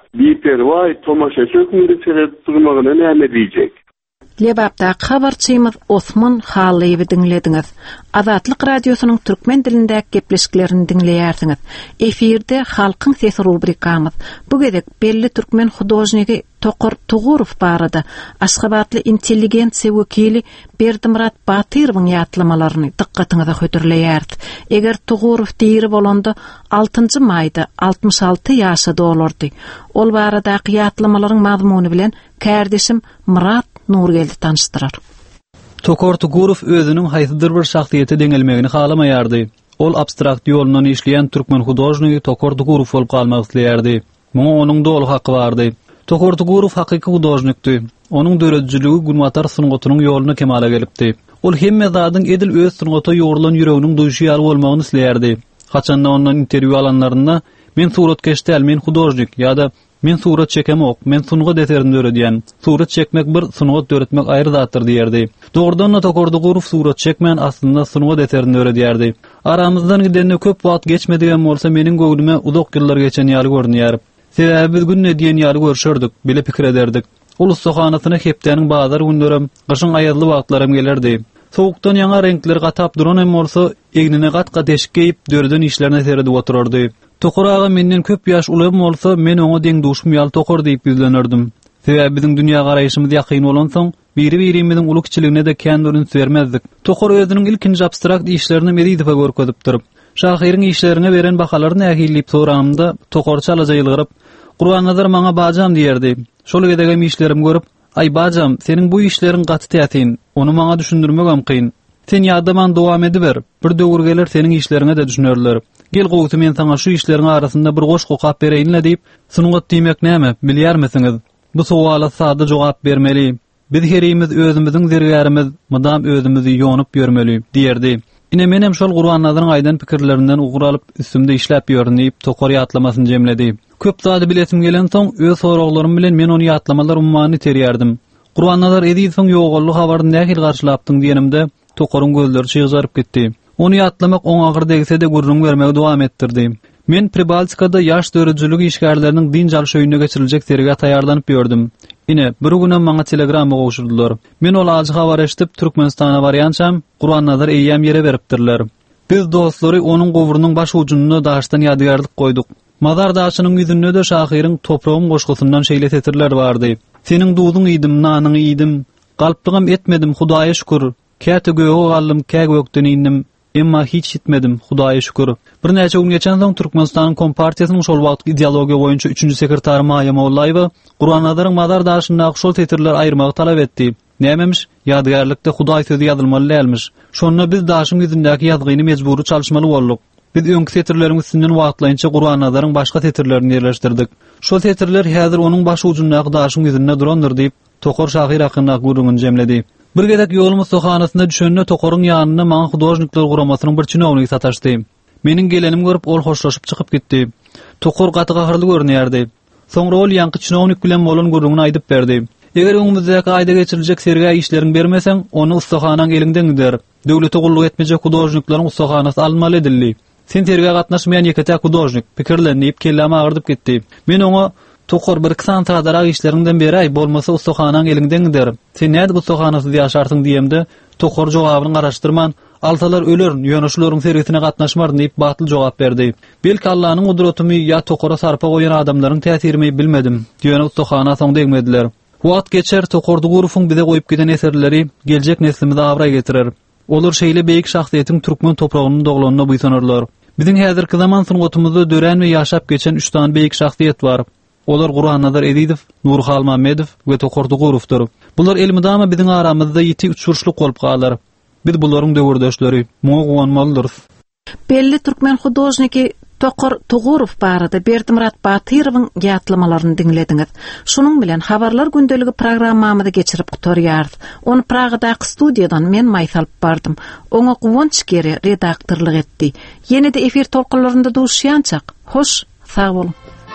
bipervay tomaşa çökmüri serep durmagyna näme diýjek? Lebapda habarçymyz Osman Haliýewi dinlediňiz. Azatlyk radiosynyň türkmen dilindäki gepleşiklerini dinleýärsiňiz. Efirde halkyň sesi rubrikamyz. Bu gedek belli türkmen hudojniki Tokor Tugurow barada Aşgabatly intelligensiýa wekili Berdimurat Batyrowyň ýatlamalarını dikkatiňize hötürleýärdi. Eger Tugurow diri bolanda altıncı maýda altmış alty ýaşa dolardy. Ol baradaky ýatlamalaryň mazmuny bilen kärdeşim Murat Nurgeldi tanıştyrar. Tokor Tugurow özüniň haýsydyr bir şahsiýeti deňelmegini halamaýardy. Ol abstrakt ýolundan işleýän türkmen hudojnyky Tokor Tugurow bolup galmak isleýärdi. Muňa onuň doly haky bardy. Tokor Tugurow hakyky hudojnykdy. Onuň döredijiligi Gulmatar sungatynyň ýoluna kemale gelipdi. Ol hemme zadyň edil öz suнгata ýorulan ýüreginiň duýşýar bolmagyny isleýärdi. Haçanda ondan interwýu alanlarynda men suratkeşdäl, men hudojnik ýa-da men surat çekemok, men sungat eterini öredýän. Surat çekmek bir, sungat öretmek aýry zatdyr diýerdi. Dogrudan Tokor Tugurow surat çekmän aslynda sungat eterini öredýärdi. Aramyzdan gidende köp wagt geçmedigen bolsa meniň göwnüme uzak ýyllar geçen ýaly görünýär. Sebäbi biz günne diýen ýaly görüşerdik, bile pikir ederdik. Ol ustahanasyna hepdäniň bazar günlerim, gyşyň aýadly wagtlarym gelerdi. Sowukdan ýaňa renkler gatap duran hem bolsa egnine gat-gat eşik geyip dörden işlerine seredip oturardy. Tokor aga menden köp ýaş ulym bolsa men oňa deň duşum ýaly Tokor diýip ýüzlenirdim. Sebäbi biziň dünýä garaýşymyz ýakyn bolan soň biri-birimiziň uly kiçiligine de kän vermezdik. Tokor özüniň ilkinji abstrakt işlerini Medidow'a görkezipdir. Şahyryň işlerine beren bahalarını ähillip soramda Tokor çalaja ýylgyryp, "Gurban-nazar maňa bajam" diýerdi. Şol gedegem işlerimi görüp, "Ay bajam, seniň bu işleriň gaty tätin, onu maňa düşündirmegem kyn. Sen ýadaman dowam ediber, bir döwür geler seniň işleriňe de düşünerler. Gel gowty men saňa şu işleriň arasynda bir goş gokap bereýinle" diýip, "Sungat diýmek näme, bilýärmisiňiz? Bu sowala sada jogap bermeli. Biz herimiz özümiziň zergärimiz, madam özümizi ýonyp ýörmeli" diýerdi. Ine menem şol Gurban-nazaryň aýdan pikirlerinden uguralyp üstümde işläp ýörnýip Tokor ýatlamasyny jemledi. Köp zady bilesim gelen soň öz soraglarym bilen men ony ýatlamalar ummany terýärdim. Gurban-nazar edýän soň ýogully habaryny nähil garşylapdyň diýenimde Tokoryň gözleri çygyzaryp gitdi. Ony ýatlamak oň agyr degse de gurrun bermegi dowam etdirdi. Men Pribaltikada ýaş döredijiligi işgärleriniň din jalşöýüne geçiriljek serige taýýarlanyp ýördüm. Ine bir güne maňa telegram goşurdylar. Men ol azy habar eşitip Türkmenistana barýançam, Gurban-nazar eýýäm ýere beripdirler. Biz dostlary onuň gowrunyň baş ujunyna daşdan ýadygarlyk goýduk. Mazar daşynyň ýüzünde de şahyryň topragym goşgusyndan şeýle tetirler bardy. Seniň duýduň idim, nanyň idim, galpdygym etmedim, Hudaýa şükür. Käte göğe gallym, käge gökden indim. Emma hiç gitmedim, Hudaýa şükür. Bir näçe gün geçen soň Türkmenistanyň Kompartiýasynyň şol wagtky ideologiýa boýunça üçünji sekretary Maýa Mollaýewa Gurban-nazaryň Mazar daşyndaky şol tetirler aýyrmagy talap etdi. Nämemiş? Ýadygärlikde Hudaý sözi ýazylmaly dälmiş. Şonda biz daşyň ýüzündäki ýazgyny mejbury çalyşmaly boldyk. Biz öňkü tetirlerimiz üstünden wagtlaýynça Gurban-nazaryň başga tetirlerini ýerleşdirdik. Şol tetirler häzir onuň baş ujundaky daşyň ýüzünde durandyr diýip Tokor şahyr hakynda gurrun jemledi. Bir gedek ýolumyz sohanasyna düşende Tokoryň ýanyna maňa hudojnikler guramasynyň bir çynowny sataşdy. Meniň gelenim görüp ol hoşlaşyp çykyp gitdi. Tokor gaty gahyrly görünýärdi. Soňra ol ýanky çynownik bilen bolan gurruny aýdyp berdi. Eger öňümizde aýda geçiriljek serge işleriň bermeseň, onu ustahanaň elinden gider. Döwlete gulluk etmejek hudojniklaryň ustahanasy almaly edildi. Sen serge gatnaşmaýan ýekete hudojnik pikirlenip kellama agyrdyp gitdi. Men oňa Tokor bir kısan taýdarak işlerinden beri ay bolmasa ustahanaň elinden gider. Sen näde bu ustahanasy ýaşarsyň diýemde, Tokor jogabyny garaşdyrman, alsalar öler, ýöneşlerin sergisine gatnaşmar diýip batyl jogap berdi. Belki Allahyň gudratymy ýa Tokora sarpa goýan adamlaryň täsirimi bilmedim. Ýöne ustahana soň degmediler. Wagt geçer, Tokor Tugurowyň bize goýup giden eserleri geljek neslimize abra getirer. Olar şeýle beýik şahsiýetiň türkmen topragynyň doglanuny buýsanarlar. Biziň häzirki zaman sungatymyzda dören we ýaşap geçen üç tane beýik şahsiýet bar. Olar Gurban-nazar Ediýew, Nurhal Mammedow we Tokor Tugurowdyr. Bular elmidama biziň aramyzda ýeti uçurşlyk bolup galar. Biz bularyň döwürdeşleri, muňa gowanmalydyr. Belli türkmen hudojniki Tokor Tugurow barada Berdimurat Batyrowyň ýatlamalaryny dinlediňiz. Şunuň bilen habarlar gündeligi programmamyzda geçirip gutorýardy. Onu Pragadaky studiýadan men maýsalyp bardym. Oňa gowunç geri redaktorlyk etdi. Ýene-de efir tolkunlarynda duşýançak. Hoş, sag bolun.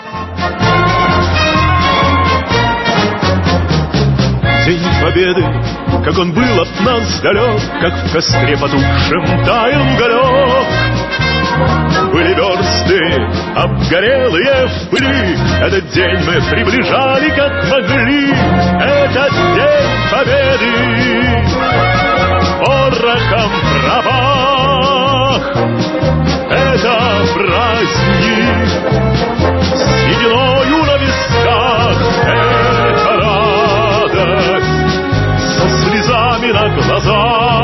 День Победы, как он был от нас далек, как в костре потухшем таял уголек. Были версты, обгорелые в пыли. Этот день мы приближали, как могли. Этот день победы порохом пропах. Это праздник с сединою на висках. Это радость со слезами на глазах.